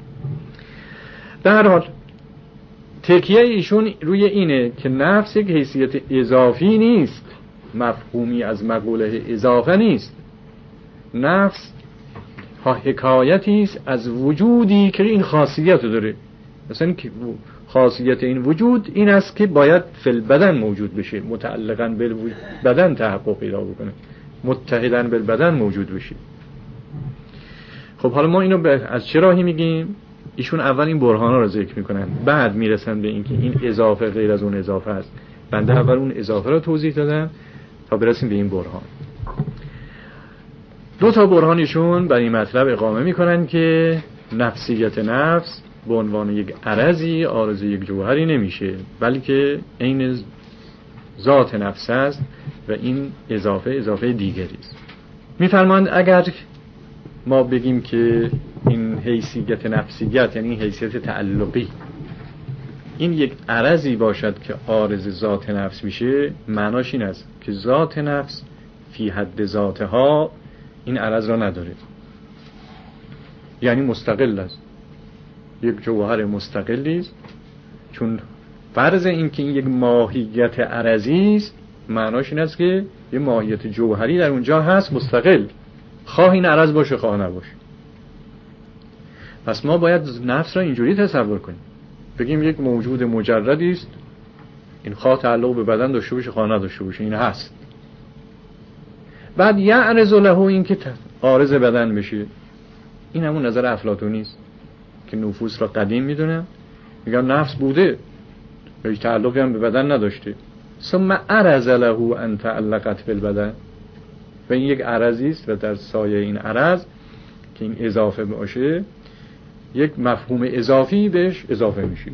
S1: در هر حال تکیه ایشون روی اینه که نفس یک حیثیت اضافی نیست، مفهومی از مقوله اضافه نیست. نفس حکایتی است از وجودی که این خاصیت داره. مثلا که خاصیت این وجود این است که باید فی البدن موجود بشه، متعلقاً بالبدن تحقق پیدا بکنه، متحداً بالبدن موجود بشه. خب حالا ما اینو از چه راهی میگیم؟ ایشون اول این برهانا رو ذکر میکنن، بعد میرسن به اینکه این اضافه غیر از اون اضافه است. بنده اول اون اضافه رو توضیح دادم تا برسیم به این برهان. 2 تا برهانشون بر این مطلب اقامه میکنن که نفسیت نفس به عنوان یک عرضی عارض یک جوهری نمیشه، بلکه عین ذات نفس است و این اضافه دیگری است. میفرمایند اگر ما بگیم که این حیثیت نفسیت یعنی حیثیت تعلقی این یک عرضی باشد که عارض ذات نفس میشه، معناش این است که ذات نفس فی حد ذاتها این عرض را نداره، یعنی مستقل است، یک جوهر مستقلی است. چون فرض این که این یک ماهیت عرضی است معناش این است که یک ماهیت جوهری در اونجا هست مستقل، خواه این عرض باشه خواه نباشه. پس ما باید نفس را اینجوری تصور کنیم، بگیم یک موجود مجردی است، این خواه تعلق به بدن داشته باشه خواه نداشته باشه این هست. بعد یعرض له این که عارض بدن بشه. این همون نظر افلاطونی است که نفوس را قدیم میدونن، میگن نفس بوده هیچ تعلقی هم به بدن نداشته، ثم عرض له ان تعلقت بالبدن، و این یک عرضی است و در سایه این عرض که این اضافه باشه یک مفهوم اضافی بهش اضافه میشه.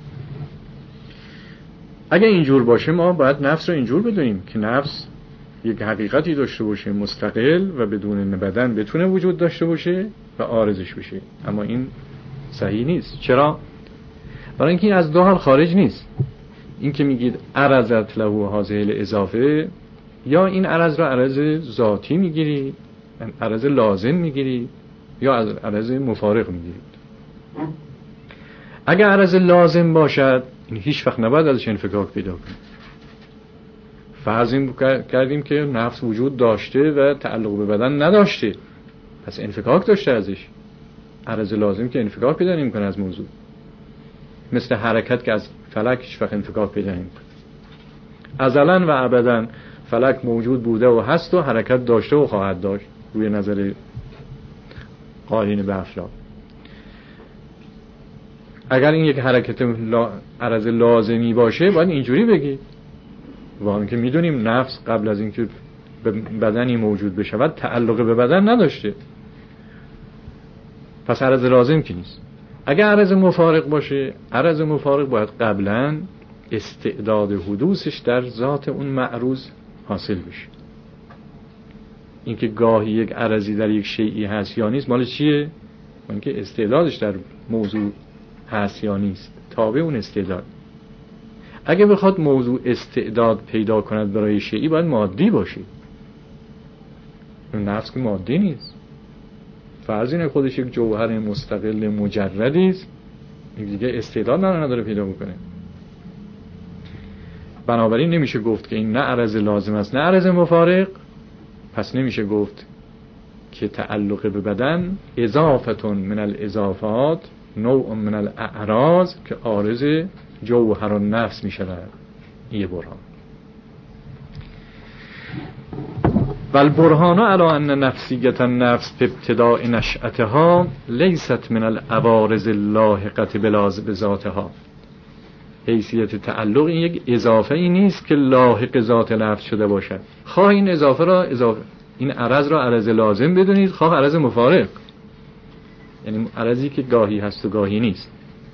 S1: اگه اینجور باشه ما باید نفس رو اینجور بدونیم که نفس یک حقیقتی داشته باشه مستقل و بدون بدن بتونه وجود داشته باشه و عارضش بشه. اما این صحیح نیست. چرا؟ برای اینکه این از 2 حال خارج نیست. این که میگید عرضت له هذه الاضافه، یا این عرض را عرض ذاتی میگیری، عرض لازم میگیری، یا عرض مفارق میگیرید. اگر عرض لازم باشد این هیچ وقت نباید ازش انفکاک پیدا کنه. فرض این کردیم که نفس وجود داشته و تعلق به بدن نداشته، پس انفکاک داشته ازش. عرض لازم که انفکاک پیدا نمی‌کنه از موضوع، مثل حرکت که از فلک هیچ وقت انفکاک پیدا نمی‌کنه. ازلاً و ابداً فلک موجود بوده و هست و حرکت داشته و خواهد داشت، روی نظر قائلین به افلاک. اگر این یک حرکت عرض لازمی باشه باید اینجوری بگی، واقعا که میدونیم نفس قبل از اینکه به بدنی موجود بشود تعلق به بدن نداشته، پس عرض لازم که نیست. اگر عرض مفارق باشه، عرض مفارق باید قبلا استعداد حدوثش در ذات اون معروض حاصل بشه. اینکه گاهی یک عرضی در یک شیئی هست یا نیست مال چیه؟ اینکه استعدادش در موضوع هست یا نیست، تابع اون استعداد. اگه بخواد موضوع استعداد پیدا کند برای شیئی باید مادی باشه. نفس که مادی نیست، فرض اینه خودش یک جوهر مستقل مجردی است، دیگه استعداد نداره پیدا بکنه. بنابراین نمیشه گفت که این نه عرض لازم است نه عرض مفارق، پس نمیشه گفت که تعلق به بدن اضافتون من الاضافات نوع من الاعراض که عارض جوهر النفس می شود. یه برهان. والبرهان علی ان نفسیت النفس به ابتداء نشأتها لیست من العوارض اللاحقة بذاتها. حیثیت تعلق این یک اضافه ای نیست که لاحق ذات نفس شده باشد. خواه این اضافه را این عرض را عرض لازم بدونید، خواه عرض مفارق، یعنی عرضی که گاهی هست و گاهی نیست.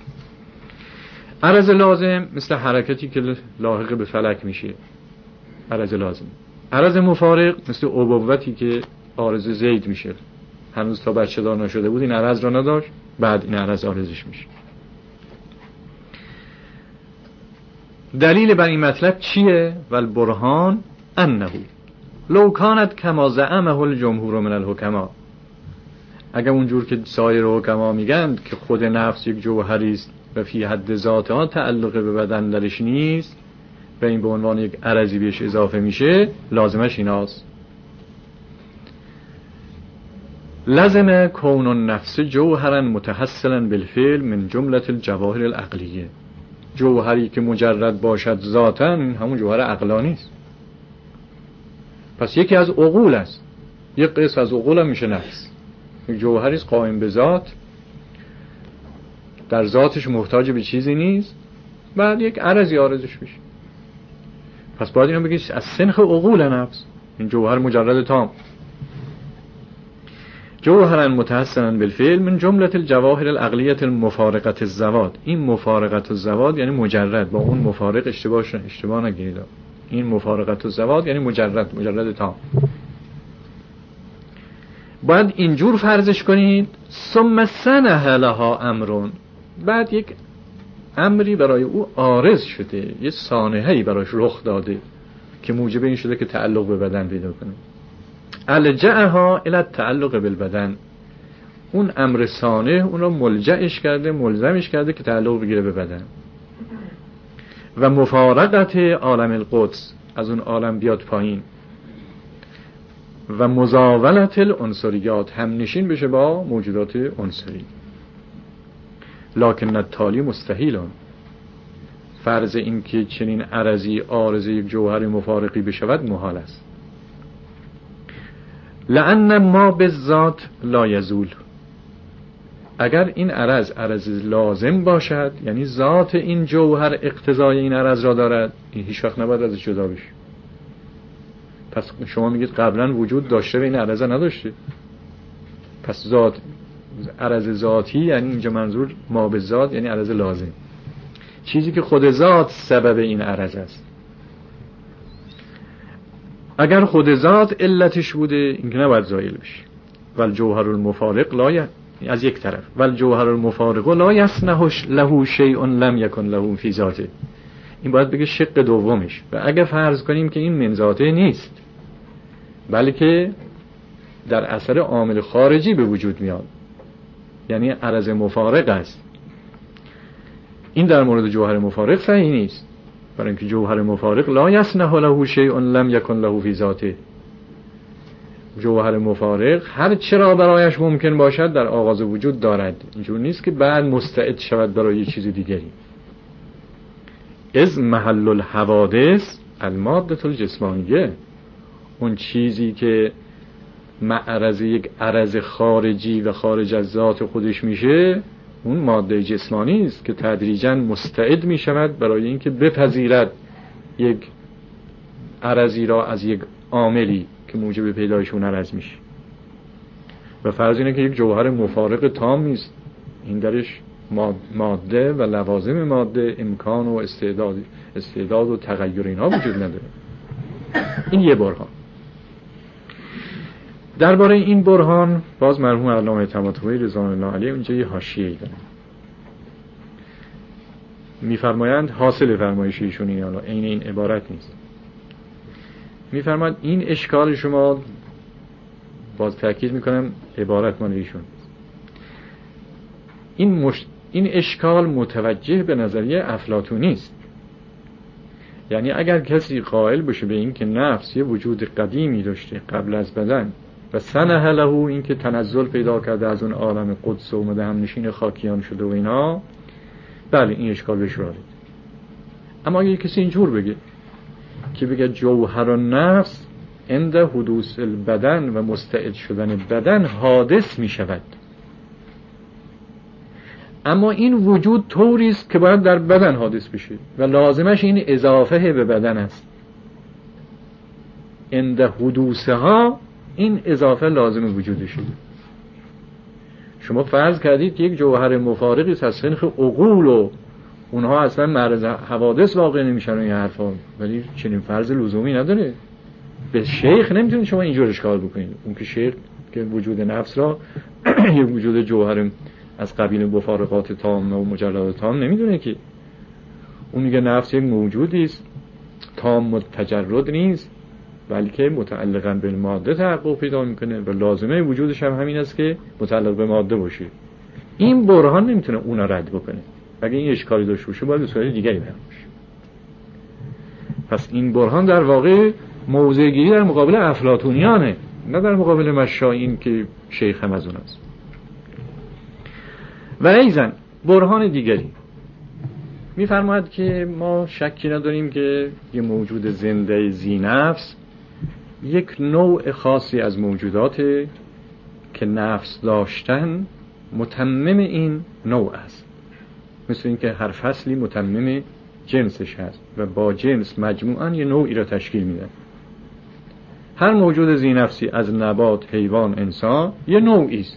S1: عرض لازم مثل حرکتی که لاحق به فلک میشه، عرض لازم. عرض مفارق مثل ابوتی که عارض زید میشه، هنوز تا بچه دار نشده بود این عرض را نداشت، بعد این عرض عارضش میشه. دلیل بر این مطلب چیه؟ والبرهان انه لو کانت کما زعمه الجمهور من الحکما. اگر اونجور که سایر حکما میگن که خود نفس یک جوهری است و فی حد ذاتها تعلق به بدن درش نیست و این به عنوان یک عرضی بهش اضافه میشه، لازمش ایناست. لازم کون النفس جوهرا متحصلا بالفعل من جمله الجواهر العقلیه. جوهری که مجرد باشد ذاتاً همون جوهر عقلانی است. پس یکی از عقول است، یک قسم از عقول هم میشه نفس. یک جوهری است قائم به ذات، در ذاتش محتاج به چیزی نیست، بعد یک عرضی عارضش میشه. پس باید اینو بگید از سنخ عقول نفس، این جوهر مجرد تام. جوهرا متحسنا بالفعل من جمله الجواهر العقلیه المفارقه الزواد. این مفارقه الزواد یعنی مجرد، با اون مفارق اشتباه نگیرید. این مفارقه الزواد یعنی مجرد تام. باید اینجور فرضش کنید ثم سنح لها امرون، بعد یک امری برای او عارض شده، یه سانحه‌ای براش رخ داده که موجب این شده که تعلق به بدن پیدا کنه. الجأها الی التعلق بالبدن. اون امر سانح اون رو ملجأش کرده، ملزمش کرده که تعلق بگیره به بدن. و مفارقت عالم القدس، از اون عالم بیاد پایین. و مزاولت العنصریات، هم نشین بشه با موجودات عنصری. لکن التالی مستحیلان. فرض این که چنین عرضی عارض یک جوهر مفارقی بشود محال است. لأن ما بالذات لا یزول. اگر این عرض لازم باشد، یعنی ذات این جوهر اقتضای این عرض را دارد، این هیچ وقت نباید ازش جدا بشه. پس شما میگید قبلا وجود داشته و این عرض نداشته. پس ذات عرض ذاتی یعنی اینجا منظور ما بالذات یعنی عرض لازم، چیزی که خود ذات سبب این عرض است. اگر خود ذات علتش بوده این که نباید زایل بشه. والجوهر المفارق لا از یک طرف والجوهر المفارق لا یصنعش له شیء لم یکن له فی ذاته. این باید بگه شق دومش. و اگر فرض کنیم که این من ذاته نیست بلکه در اثر عامل خارجی به وجود میاد، یعنی عرض مفارق است، این در مورد جوهر مفارق صحیح نیست. برای اینکه جوهر مفارق لا یصنع له شیء لم یکن له فی ذاته. جوهر مفارق هر چرا برایش ممکن باشد در آغاز وجود دارد، اینجور نیست که بعد مستعد شود برای یه چیز دیگری. از محل الحوادث الماده الجسمانیه، اون چیزی که معرض یک عرض خارجی و خارج از ذات خودش میشه، اون ماده جسمانی است که تدریجاً مستعد می شود برای اینکه بپذیرد یک عرضی را از یک عاملی که موجب پیدایش اون عرض میشه. و فرض اینه که یک جوهر مفارق تام نیست، این درش ماده و لوازم ماده، امکان و استعداد و تغییر اینها وجود نداره. این یه برهان. درباره این برهان باز مرحوم علامه طماطبایی رضوان الله علیه اونجا یه حاشیه‌ای داره. میفرمایند حاصل فرمایش ایشون این، حالا عین این عبارت نیست، میفرماید این اشکال شما، باز تاکید میکنم عبارت مال ایشون، این اشکال متوجه به نظریه افلاطونی است. یعنی اگر کسی قائل بشه به این که نفس یه وجود قدیمی داشته قبل از بدن و سنه له، این که تنزل پیدا کرده از اون عالم قدس و اومده هم نشین خاکیان شده و اینا، بله این اشکال بهش وارد. اما اگه کسی اینجور بگه که بگه جوهر و نفس عند حدوث البدن و مستعد شدن بدن حادث می شود، اما این وجود طوری است که باید در بدن حادث بشه و لازمش این اضافه به بدن است. عند حدوثها این اضافه لازم وجودشه. شما فرض کردید یک جوهر مفارقی است از سنخ عقول و اونها اصلا معرض حوادث واقع نمیشن این حرفا، ولی چنین فرض لزومی نداره. به شیخ نمیتونید شما اینجور اشکال بکنید. اون که شیخ که وجود نفس را یک وجود جوهر از قبیل مفارقات تام و مجردات تام نمیدونه، که اون میگه نفس یک موجودی است تام تجرد نیست، بلکه متعلقاً به ماده تحقق پیدا میکنه و لازمه وجودش هم همین است که متعلق به ماده باشه. این برهان نمیتونه اونا رد بکنه. اگه این اشکالی داشته باشه باید به صورت دیگری بیان باشه. پس این برهان در واقع موضع گیری در مقابل افلاطونیانه، نه در مقابل مشایین که شیخ هم از اون است. و ایضاً برهان دیگری میفرماید که ما شکی نداریم که یه موجود زنده ذی نفس یک نوع خاصی از موجودات که نفس داشتن متمم این نوع است، مثل این که هر فصلی متمم جنسش هست و با جنس مجموعاً یه نوعی را تشکیل میدن. هر موجود ذی نفسی از نبات، حیوان، انسان یه نوعی است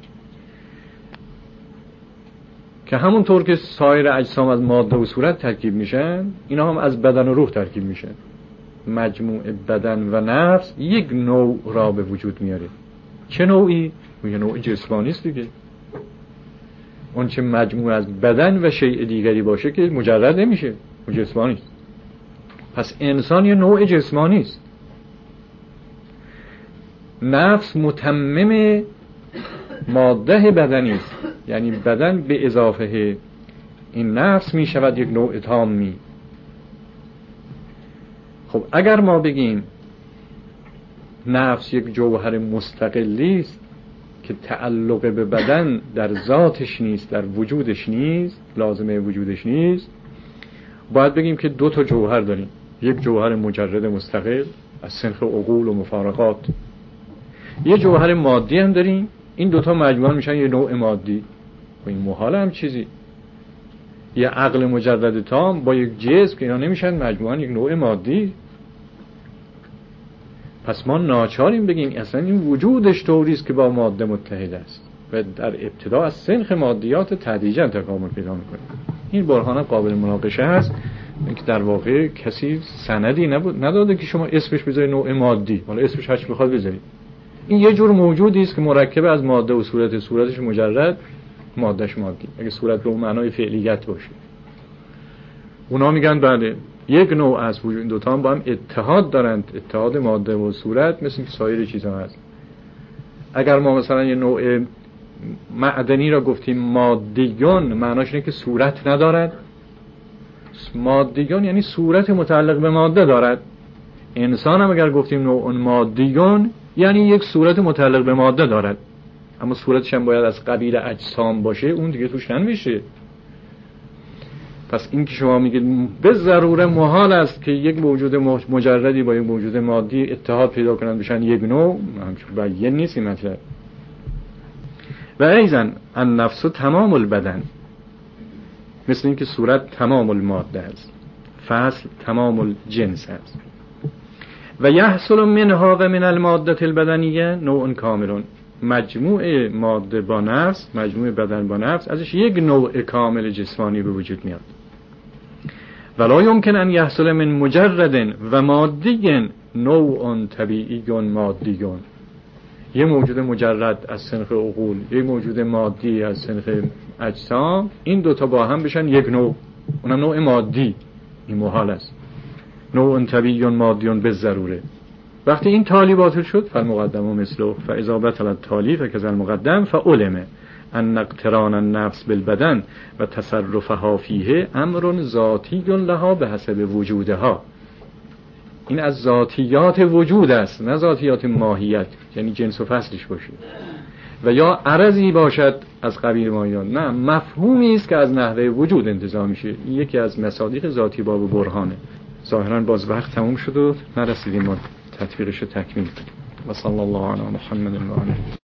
S1: که همونطور که سایر اجسام از ماده و صورت ترکیب میشن، اینا هم از بدن و روح ترکیب میشن. مجموع بدن و نفس یک نوع را به وجود میاره. چه نوعی؟ یه نوع جسمانی است دیگه. اون چه مجموع از بدن و شیء دیگری باشه که مجرد نمیشه، اون جسمانی است. پس انسان یه نوع جسمانی است. نفس متمم ماده بدنی است، یعنی بدن به اضافه این نفس می شود یک نوع تامی. خب اگر ما بگیم نفس یک جوهر مستقلی است که تعلق به بدن در ذاتش نیست، در وجودش نیست، لازمه وجودش نیست، باید بگیم که دو تا جوهر داریم. یک جوهر مجرد مستقل از سنخ عقول و مفارقات، یه جوهر مادی هم داریم. این دوتا مجموعاً میشن یه نوع مادی. و این محاله هم چیزی، یه عقل مجرد تام با یک جسم که اینا نمیشن مجموعاً یک نوع مادی. پس ما ناچاریم بگیم اصلا این وجودش طوری است که با ماده متحد است و در ابتدا از سنخ مادیات تدریجاً تکامل پیدا میکنه. این برهان قابل مناقشه هست، اینکه در واقع کسی سندی نداده که شما اسمش بذارید نوع مادی، حالا اسمش هرچی بخواد بذارید. این یه جور موجودی است که مرکب از ماده و صورتش مجرد، مادهش مادی، اگه صورت به اون معنای فعلیت باشه. اونا میگن بله یک نوع از وجود، این دوتا هم با هم اتحاد دارند، اتحاد ماده و صورت، مثل که سایر چیزا هست. اگر ما مثلا یه نوع معدنی را گفتیم مادیون، معناش اینه که صورت ندارد، مادیون یعنی صورت متعلق به ماده دارد. انسان هم اگر گفتیم نوع مادیون یعنی یک صورت متعلق به ماده دارد، اما صورتش هم باید از قبیل اجسام باشه، اون دیگه توش ننوشته. پس این که شما میگید به ضروره محال است که یک موجود مجردی با یک موجود مادی اتحاد پیدا کنند بشن یک نوع، همچون بیان نیست این مطلب. و ایضا النفس تمام البدن، مثل اینکه صورت تمام الماده است، فصل تمام الجنس است. و یحصل منها و من الماده البدنیه نوع کامل، مجموع ماده با نفس، مجموع بدن با نفس، ازش یک نوع کامل جسمانی به وجود میاد. ولا یمکن ان یحصل من مجرد و مادی نوع طبیعی مادی. یه موجود مجرد از صنف عقول، یه موجود مادی از صنف اجسام، این دوتا با هم بشن یک نوع، اونم نوع مادی. این محال است. نوع طبیعی مادی به ضروره. وقتی این تالی باطل شد فالمقدم مثله، فاذا بطل التالی فکذا المقدم فعلم ان اقتران النفس بالبدن و تصرفها فیه امر ذاتی لها به حسب وجودها. این از ذاتیات وجود است، نه ذاتیات ماهیت، یعنی جنس و فصلش باشه و یا عرضی باشد از قبیل ماهیان، نه مفهومی است که از نحوه وجود انتزاع میشه. یکی از مصادیق ذاتی باب برهانه. ظاهرا باز وقت تموم شد و نرسیدیم ما تطبیقش رو تکمیل کنیم. و صلی الله علی محمد و آله.